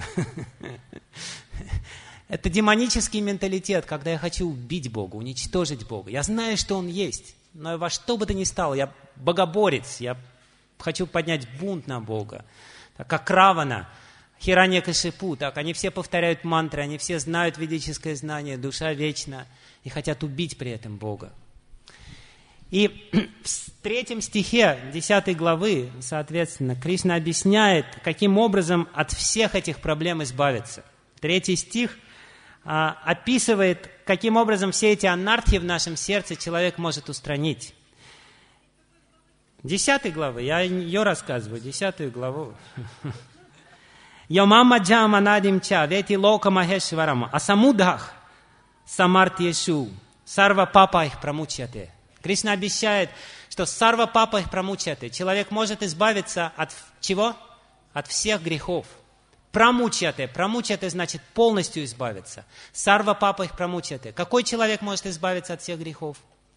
Это демонический менталитет, когда я хочу убить Бога, уничтожить Бога. Я знаю, что Он есть. но во что бы то ни стало, я богоборец, я хочу поднять бунт на Бога. Так, как Равана, Хираньякашипу, так, они все повторяют мантры, они все знают ведическое знание, душа вечна, и хотят убить при этом Бога. И в третьем стихе десятой главы, соответственно, Кришна объясняет, каким образом от всех этих проблем избавиться. Третий стих а, описывает, каким образом все эти анархии в нашем сердце человек может устранить. Десятой главы, я ее рассказываю, десятую главу. Йомама джама надим ча, вети лока махешварам, асамудах самартьешу, сарва папа их прамучьяте. Кришна обещает, что сарва папа их прамучьяте. Человек может избавиться от чего? От всех грехов. Прамучьяте. Прамучьяте значит полностью избавиться. Сарва папа их прамучьяте. Какой человек может избавиться от всех грехов?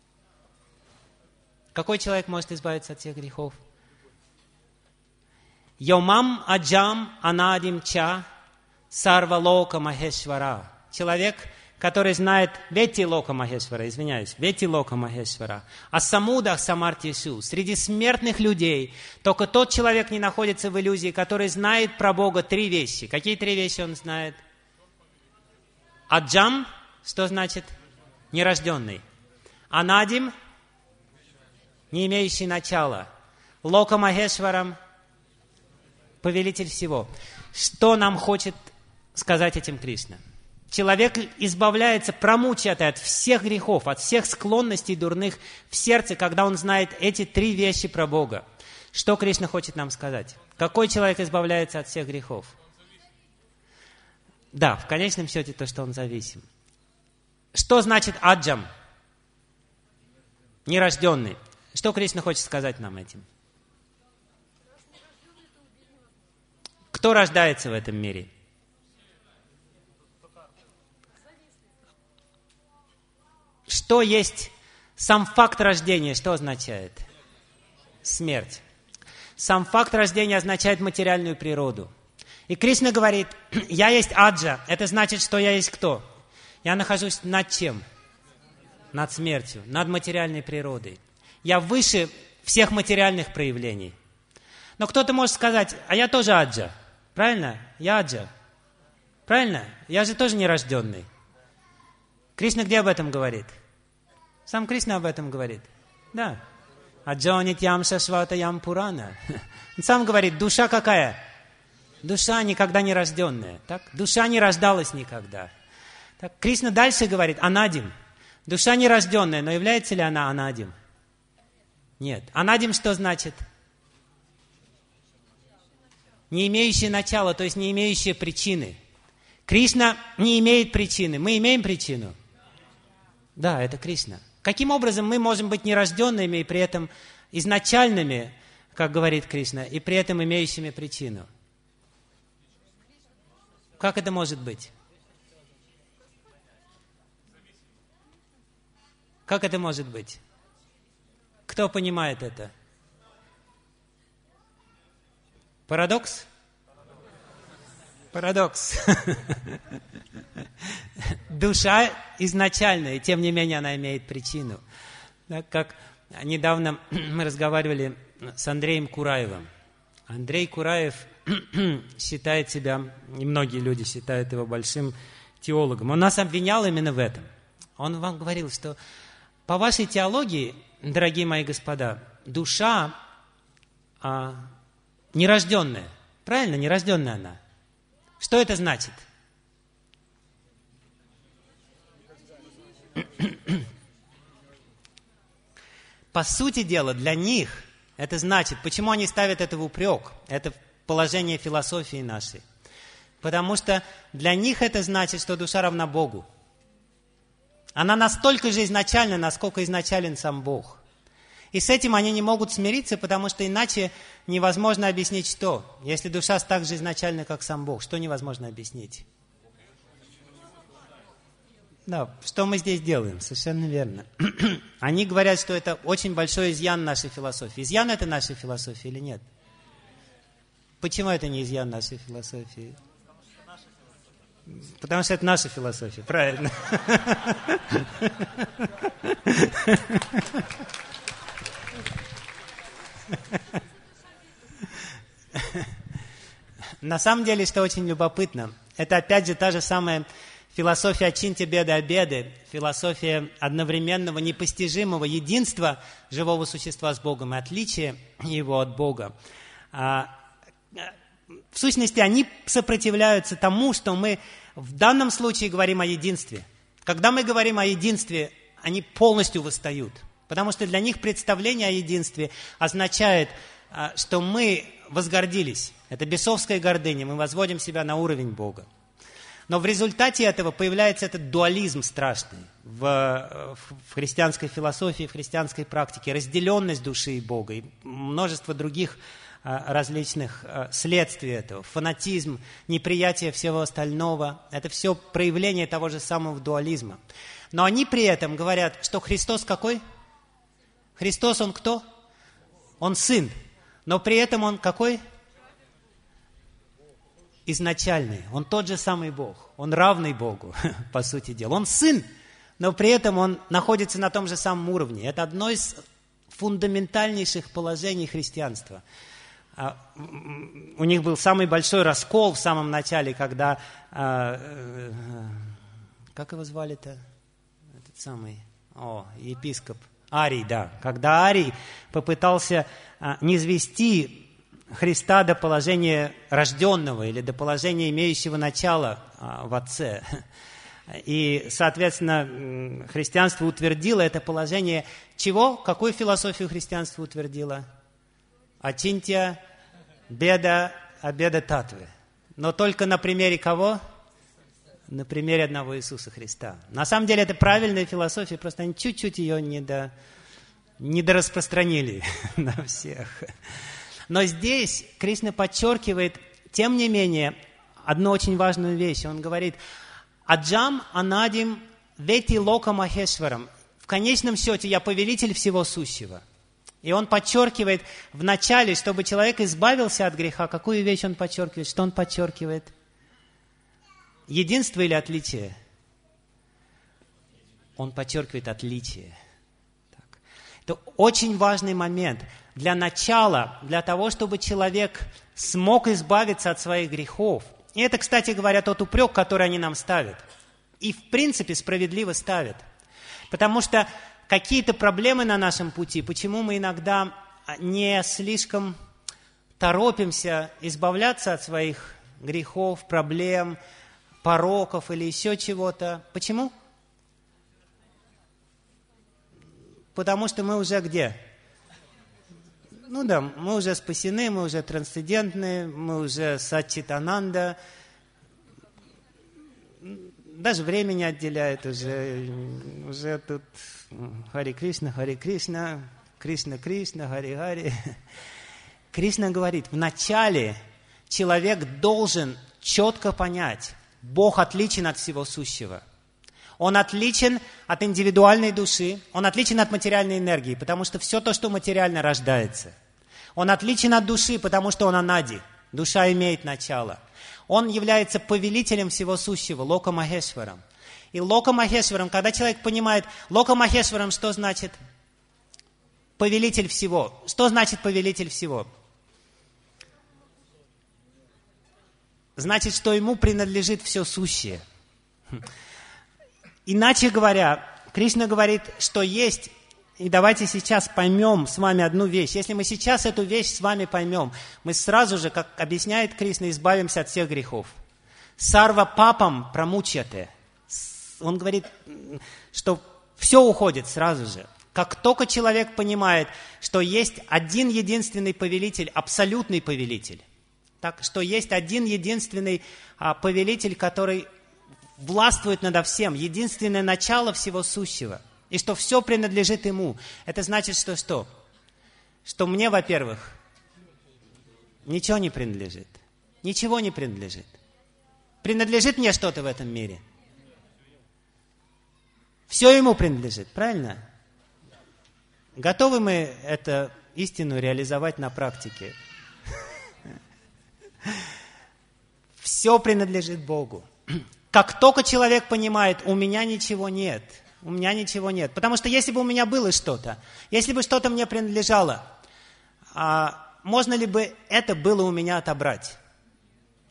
Какой человек может избавиться от всех грехов? Йомам аджам анадим ча сарва лока махешвара. Человек, который знает Ветти Лока Махешвара, извиняюсь, Ветти Лока Махешвара, а самудах самартишу, среди смертных людей, только тот человек не находится в иллюзии, который знает про Бога три вещи. Какие три вещи он знает? Аджам, что значит? Нерожденный. Анадим, не имеющий начала. Лока Махешварам, повелитель всего. Что нам хочет сказать этим Кришна? Человек избавляется прамучьяте от всех грехов, от всех склонностей дурных в сердце, когда он знает эти три вещи про Бога. Что Кришна хочет нам сказать? Какой человек избавляется от всех грехов? Да, в конечном счете то, что он зависим. Что значит аджам? Нерожденный. Что Кришна хочет сказать нам этим? Кто рождается в этом мире? Что есть сам факт рождения? Что означает? Смерть. Сам факт рождения означает материальную природу. И Кришна говорит, я есть аджа. Это значит, что я есть кто? Я нахожусь над чем? Над смертью, над материальной природой. Я выше всех материальных проявлений. Но кто-то может сказать, а я тоже аджа. Правильно? Я аджа. Правильно? Я же тоже нерожденный. Кришна где об этом говорит? Сам Кришна об этом говорит. Да. Аджонитьям шашватаям пурана. Он сам говорит, душа какая? Душа никогда не рожденная. Так? Душа не рождалась никогда. Так? Кришна дальше говорит, анадим. Душа нерожденная, но является ли она анадим? Нет. Анадим что значит? Не имеющая начала, то есть не имеющая причины. Кришна не имеет причины. Мы имеем причину? Да, это Кришна. Каким образом мы можем быть нерожденными и при этом изначальными, как говорит Кришна, и при этом имеющими причину? Как это может быть? Как это может быть? Кто понимает это? Парадокс? Парадокс. Душа изначальная, и тем не менее она имеет причину. Так, как недавно мы разговаривали с Андреем Кураевым. Андрей Кураев считает себя, и многие люди считают его большим теологом. Он нас обвинял именно в этом. Он вам говорил, что по вашей теологии, дорогие мои господа, душа а, нерожденная. Правильно? Нерожденная она. Что это значит? По сути дела, для них это значит, почему они ставят это в упрек, это положение философии нашей. Потому что для них это значит, что душа равна Богу. Она настолько же изначальна, насколько изначален сам Бог. И с этим они не могут смириться, потому что иначе невозможно объяснить что? Если душа так же изначальна, как сам Бог, что невозможно объяснить? Да, что мы здесь делаем? Совершенно верно. Они говорят, что это очень большой изъян нашей философии. Изъян это нашей философии или нет? Почему это не изъян нашей философии? Потому что это наша философия, правильно. На самом деле, что очень любопытно, это опять же та же самая философия «Очиньте беды обеды», философия одновременного непостижимого единства живого существа с Богом и отличия его от Бога. В сущности, они сопротивляются тому, что мы в данном случае говорим о единстве. Когда мы говорим о единстве, они полностью восстают, потому что для них представление о единстве означает, что мы возгордились. Это бесовская гордыня, мы возводим себя на уровень Бога. Но в результате этого появляется этот дуализм страшный в, в христианской философии, в христианской практике, разделенность души и Бога, и множество других а, различных а, следствий этого. Фанатизм, неприятие всего остального – это все проявление того же самого дуализма. Но они при этом говорят, что Христос какой? Христос, Он кто? Он Сын. Но при этом Он какой? Изначальный. Он тот же самый Бог. Он равный Богу, по сути дела. Он Сын, но при этом Он находится на том же самом уровне. Это одно из фундаментальнейших положений христианства. У них был самый большой раскол в самом начале, когда... Как его звали-то? Этот самый... О, епископ. Арий, да. Когда Арий попытался низвести Христа до положения рожденного или до положения имеющего начало в Отце. И, соответственно, христианство утвердило это положение чего? Какую философию христианство утвердило? Ачинтья, беда, обеда татвы. Но только на примере кого? На примере одного Иисуса Христа. На самом деле это правильная философия, просто они чуть-чуть ее недо, недораспространили на всех. Но здесь Кришна подчеркивает, тем не менее, одну очень важную вещь. Он говорит, «Аджам анадим вети лока махешварам». В конечном счете я повелитель всего сущего. И он подчеркивает в начале, чтобы человек избавился от греха. Какую вещь он подчеркивает? Что он подчеркивает? Единство или отличие? Он подчеркивает отличие. Так. Это очень важный момент. Для начала, для того, чтобы человек смог избавиться от своих грехов. И это, кстати говоря, тот упрек, который они нам ставят. И, в принципе, справедливо ставят. Потому что какие-то проблемы на нашем пути, почему мы иногда не слишком торопимся избавляться от своих грехов, проблем, пороков или еще чего-то. Почему? Потому что мы уже где? Ну да, мы уже спасены, мы уже трансцендентны, мы уже саччитананда. Даже время не отделяет уже. Уже тут Хари Кришна, Хари Кришна, Кришна Кришна, Хари Хари. Кришна говорит, вначале человек должен четко понять, Бог отличен от всего сущего. Он отличен от индивидуальной души, он отличен от материальной энергии, потому что все то, что материально, рождается. Он отличен от души, потому что он анади, душа имеет начало. Он является повелителем всего сущего, Лока Махешваром. И Лока Махешваром, когда человек понимает, Лока Махешваром что значит? Повелитель всего. Что значит повелитель всего? Значит, что ему принадлежит все сущее. Иначе говоря, Кришна говорит, что есть, и давайте сейчас поймем с вами одну вещь. Если мы сейчас эту вещь с вами поймем, мы сразу же, как объясняет Кришна, избавимся от всех грехов. Сарва папам прамучьяте. Он говорит, что все уходит сразу же. Как только человек понимает, что есть один единственный повелитель, абсолютный повелитель, так что есть один единственный а, повелитель, который властвует надо всем, единственное начало всего сущего, и что все принадлежит ему. Это значит, что что? Что мне, во-первых, ничего не принадлежит. Ничего не принадлежит. Принадлежит мне что-то в этом мире? Все ему принадлежит, правильно? Готовы мы эту истину реализовать на практике? Все принадлежит Богу. Как только человек понимает, у меня ничего нет, у меня ничего нет. Потому что если бы у меня было что-то, если бы что-то мне принадлежало, а можно ли бы это было у меня отобрать?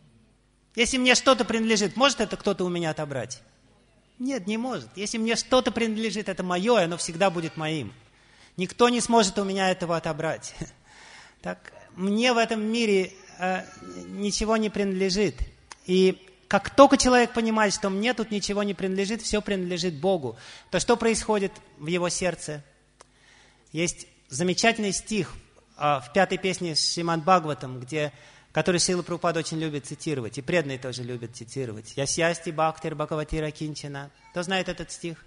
Если мне что-то принадлежит, может это кто-то у меня отобрать? Нет, не может. Если мне что-то принадлежит, это мое, и оно всегда будет моим. Никто не сможет у меня этого отобрать. Так, мне в этом мире э, ничего не принадлежит. И как только человек понимает, что мне тут ничего не принадлежит, все принадлежит Богу, то что происходит в его сердце? Есть замечательный стих э, в пятой песне Шримад Бхагаватам, где, который Шрила Прабхупада очень любит цитировать, и преданные тоже любят цитировать. «Ясьясти бхактир бхагаватира кинчана». Кто знает этот стих?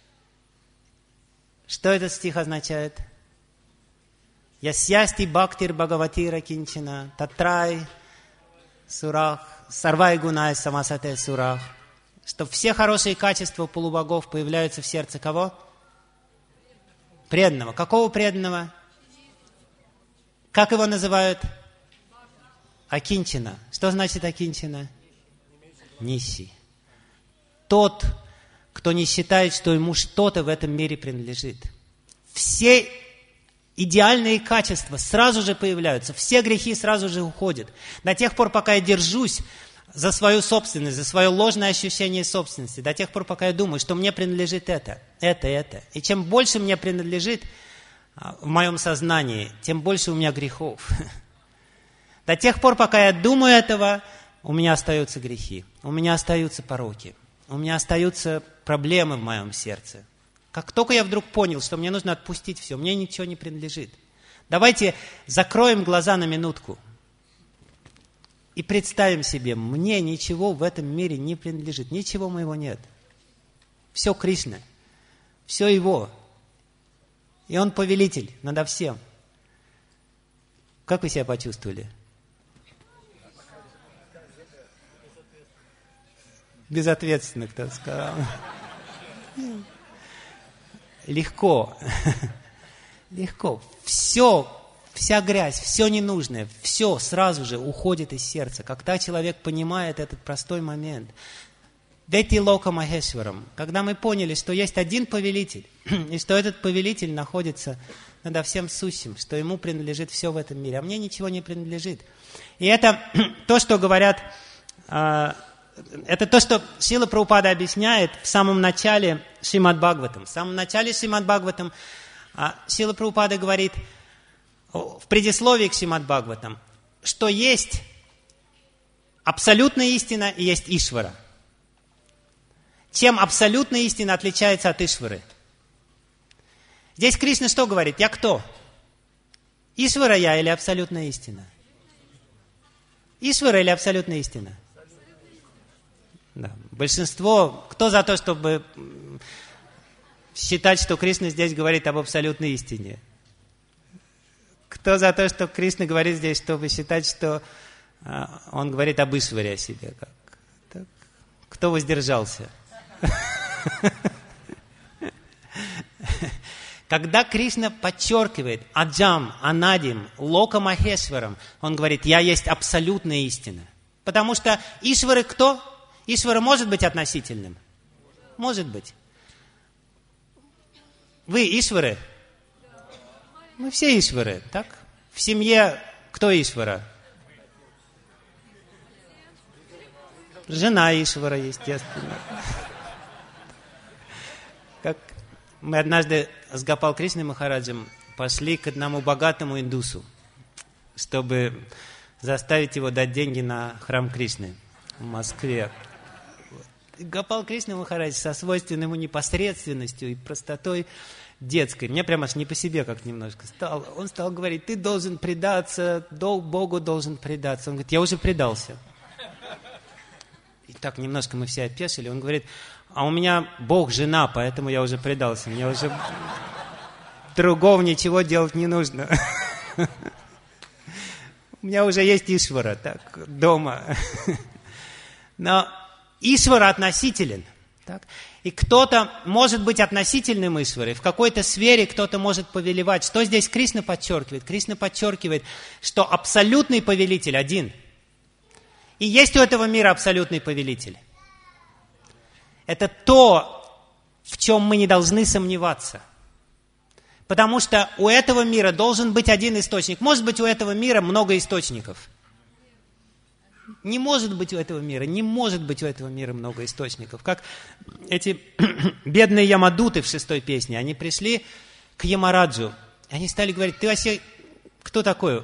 Что этот стих означает? «Ясьясти бхактир бхагаватира кинчана, татрай сурах, сарвай гунай самасате сурах». Что все хорошие качества полубогов появляются в сердце кого? Преданного. Какого преданного? Как его называют? Акинчина. Что значит акинчина? Нищий. Тот, кто не считает, что ему что-то в этом мире принадлежит. Все идеальные качества сразу же появляются, все грехи сразу же уходят. До тех пор, пока я держусь за свою собственность, за свое ложное ощущение собственности, до тех пор, пока я думаю, что мне принадлежит это, это, это. И чем больше мне принадлежит в моем сознании, тем больше у меня грехов. До тех пор, пока я думаю этого, у меня остаются грехи, у меня остаются пороки, у меня остаются проблемы в моем сердце. Как только я вдруг понял, что мне нужно отпустить все, мне ничего не принадлежит. Давайте закроем глаза на минутку и представим себе, мне ничего в этом мире не принадлежит, ничего моего нет. Все Кришна, все Его. И Он повелитель надо всем. Как вы себя почувствовали? Безответственно, кто сказал. Легко. Легко. Все, вся грязь, все ненужное, все сразу же уходит из сердца. Когда человек понимает этот простой момент. Дети лока махешварам. Когда мы поняли, что есть один повелитель, и что этот повелитель находится надо всем сущим, что ему принадлежит все в этом мире, а мне ничего не принадлежит. И это то, что говорят... Это то, что Шрила Прабхупада объясняет в самом начале Шримад Бхагаватам. В самом начале Шримад Бхагаватам Шрила Прабхупада говорит в предисловии к Шримад Бхагаватам, что есть абсолютная истина и есть Ишвара. Чем абсолютная истина отличается от Ишвары? Здесь Кришна что говорит? Я кто? Ишвара я или абсолютная истина? Ишвара или абсолютная истина? Да. Большинство, кто за то, чтобы считать, что Кришна здесь говорит об абсолютной истине? Кто за то, что Кришна говорит здесь, чтобы считать, что а, он говорит об Ишваре о себе? Как? Так. Кто воздержался? Когда Кришна подчеркивает Аджам, Анадим, Лока Махешварам, он говорит, я есть абсолютная истина. Потому что Ишвары кто? Ишвара может быть относительным? Может быть. Вы Ишвары? Мы все Ишвары, так? В семье кто Ишвара? Жена Ишвара, естественно. Как мы однажды с Гопал Кришной Махараджем пошли к одному богатому индусу, чтобы заставить его дать деньги на храм Кришны в Москве. Гопал Кришна Махарадж со свойственной ему непосредственностью и простотой детской. Мне прямо аж не по себе как немножко стало. Он стал говорить, ты должен предаться, Богу должен предаться. Он говорит, я уже предался. И так немножко мы все опешили. Он говорит, а у меня Бог жена, поэтому я уже предался. Мне уже другого ничего делать не нужно. У меня уже есть Ишвара, так, дома. Но Ишвара относителен. Так? И кто-то может быть относительным Ишварой, в какой-то сфере кто-то может повелевать. Что здесь Кришна подчеркивает? Кришна подчеркивает, что абсолютный повелитель один. И есть у этого мира абсолютный повелитель. Это то, в чем мы не должны сомневаться. Потому что у этого мира должен быть один источник. Может быть, у этого мира много источников. Не может быть у этого мира, не может быть у этого мира много источников. Как эти бедные ямадуты в шестой песне, они пришли к Ямараджу, и они стали говорить: ты вообще кто такой?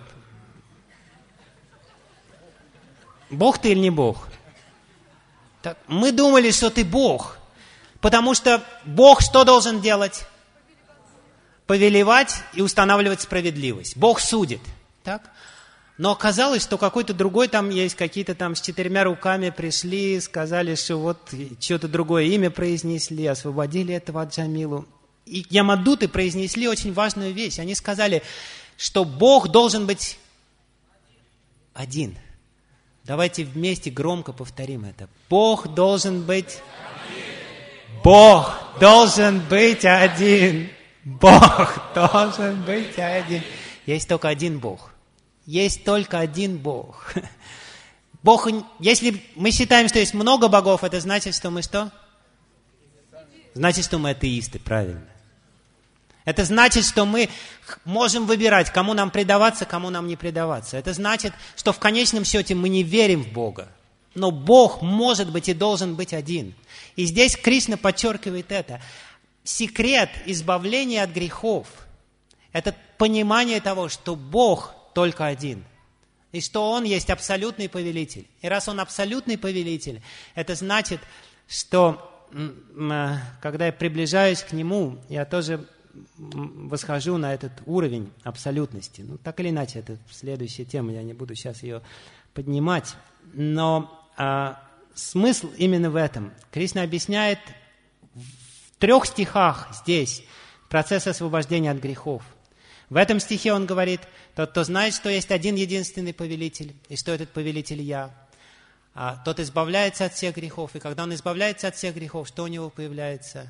Бог ты или не Бог? Так, мы думали, что ты Бог, потому что Бог что должен делать? Повелевать и устанавливать справедливость. Бог судит. Так? Но оказалось, что какой-то другой там есть, какие-то там с четырьмя руками пришли, сказали, что вот что-то другое имя произнесли, освободили этого от Джамилу. И ямадуты произнесли очень важную вещь. Они сказали, что Бог должен быть один. Давайте вместе громко повторим это. Бог должен быть один. Бог должен быть один. Бог должен быть один. Есть только один Бог. Есть только один Бог. Бог, если мы считаем, что есть много богов, это значит, что мы что? Значит, что мы атеисты, правильно. Это значит, что мы можем выбирать, кому нам предаваться, кому нам не предаваться. Это значит, что в конечном счете мы не верим в Бога. Но Бог может быть и должен быть один. И здесь Кришна подчеркивает это. Секрет избавления от грехов – это понимание того, что Бог только один. И что Он есть абсолютный повелитель. И раз Он абсолютный повелитель, это значит, что когда я приближаюсь к Нему, я тоже восхожу на этот уровень абсолютности. Ну, так или иначе, это следующая тема, я не буду сейчас ее поднимать. Но а, смысл именно в этом. Кришна объясняет в трех стихах здесь процесс освобождения от грехов. В этом стихе он говорит: тот, кто знает, что есть один единственный повелитель, и что этот повелитель я, а, тот избавляется от всех грехов. И когда он избавляется от всех грехов, что у него появляется?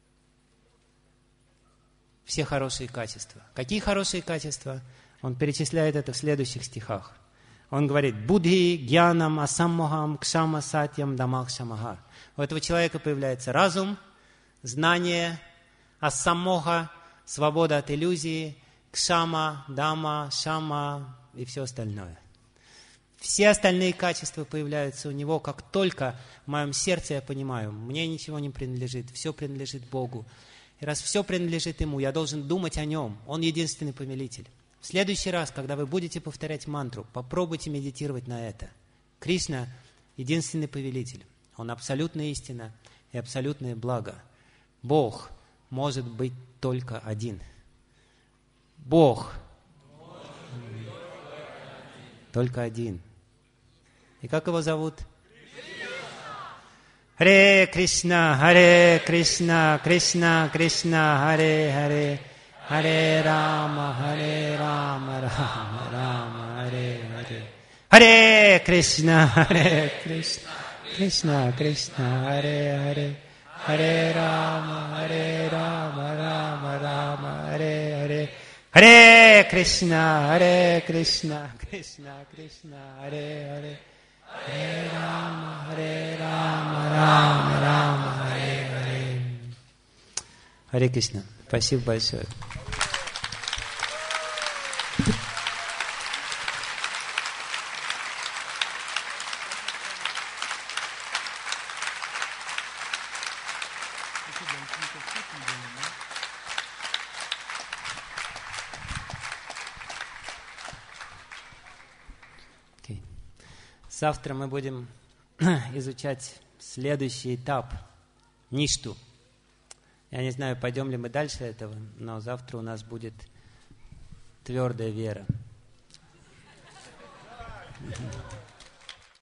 Все хорошие качества. Какие хорошие качества? Он перечисляет это в следующих стихах. Он говорит: будхи, гьянам, асаммохам, кшама, сатьям, дамах, шамаха. У этого человека появляется разум, знание, асаммоха, свобода от иллюзии, кшама, дама, шама и все остальное. Все остальные качества появляются у него, как только в моем сердце я понимаю, мне ничего не принадлежит, все принадлежит Богу. И раз все принадлежит Ему, я должен думать о Нем. Он единственный повелитель. В следующий раз, когда вы будете повторять мантру, попробуйте медитировать на это. Кришна – единственный повелитель. Он абсолютная истина и абсолютное благо. Бог может быть только один. Бог только один. И как его зовут? Харе Кришна, Харе Кришна, Кришна Кришна, Харе Харе, Харе Рама, Харе Рама, Рама Рама, Харе Харе. Харе Кришна, Харе Кришна, Кришна Кришна, Харе Харе, Харе Рама, Харе Рама, Рама Рама, Харе Харе. Харе Кришна, Харе Кришна, Кришна Кришна, Харе Харе. Харе Рама, Харе Рама, Рама Рама, Харе Харе. Харе Кришна. Спасибо большое. Завтра мы будем изучать следующий этап – ништу. Я не знаю, пойдем ли мы дальше этого, но завтра у нас будет твердая вера.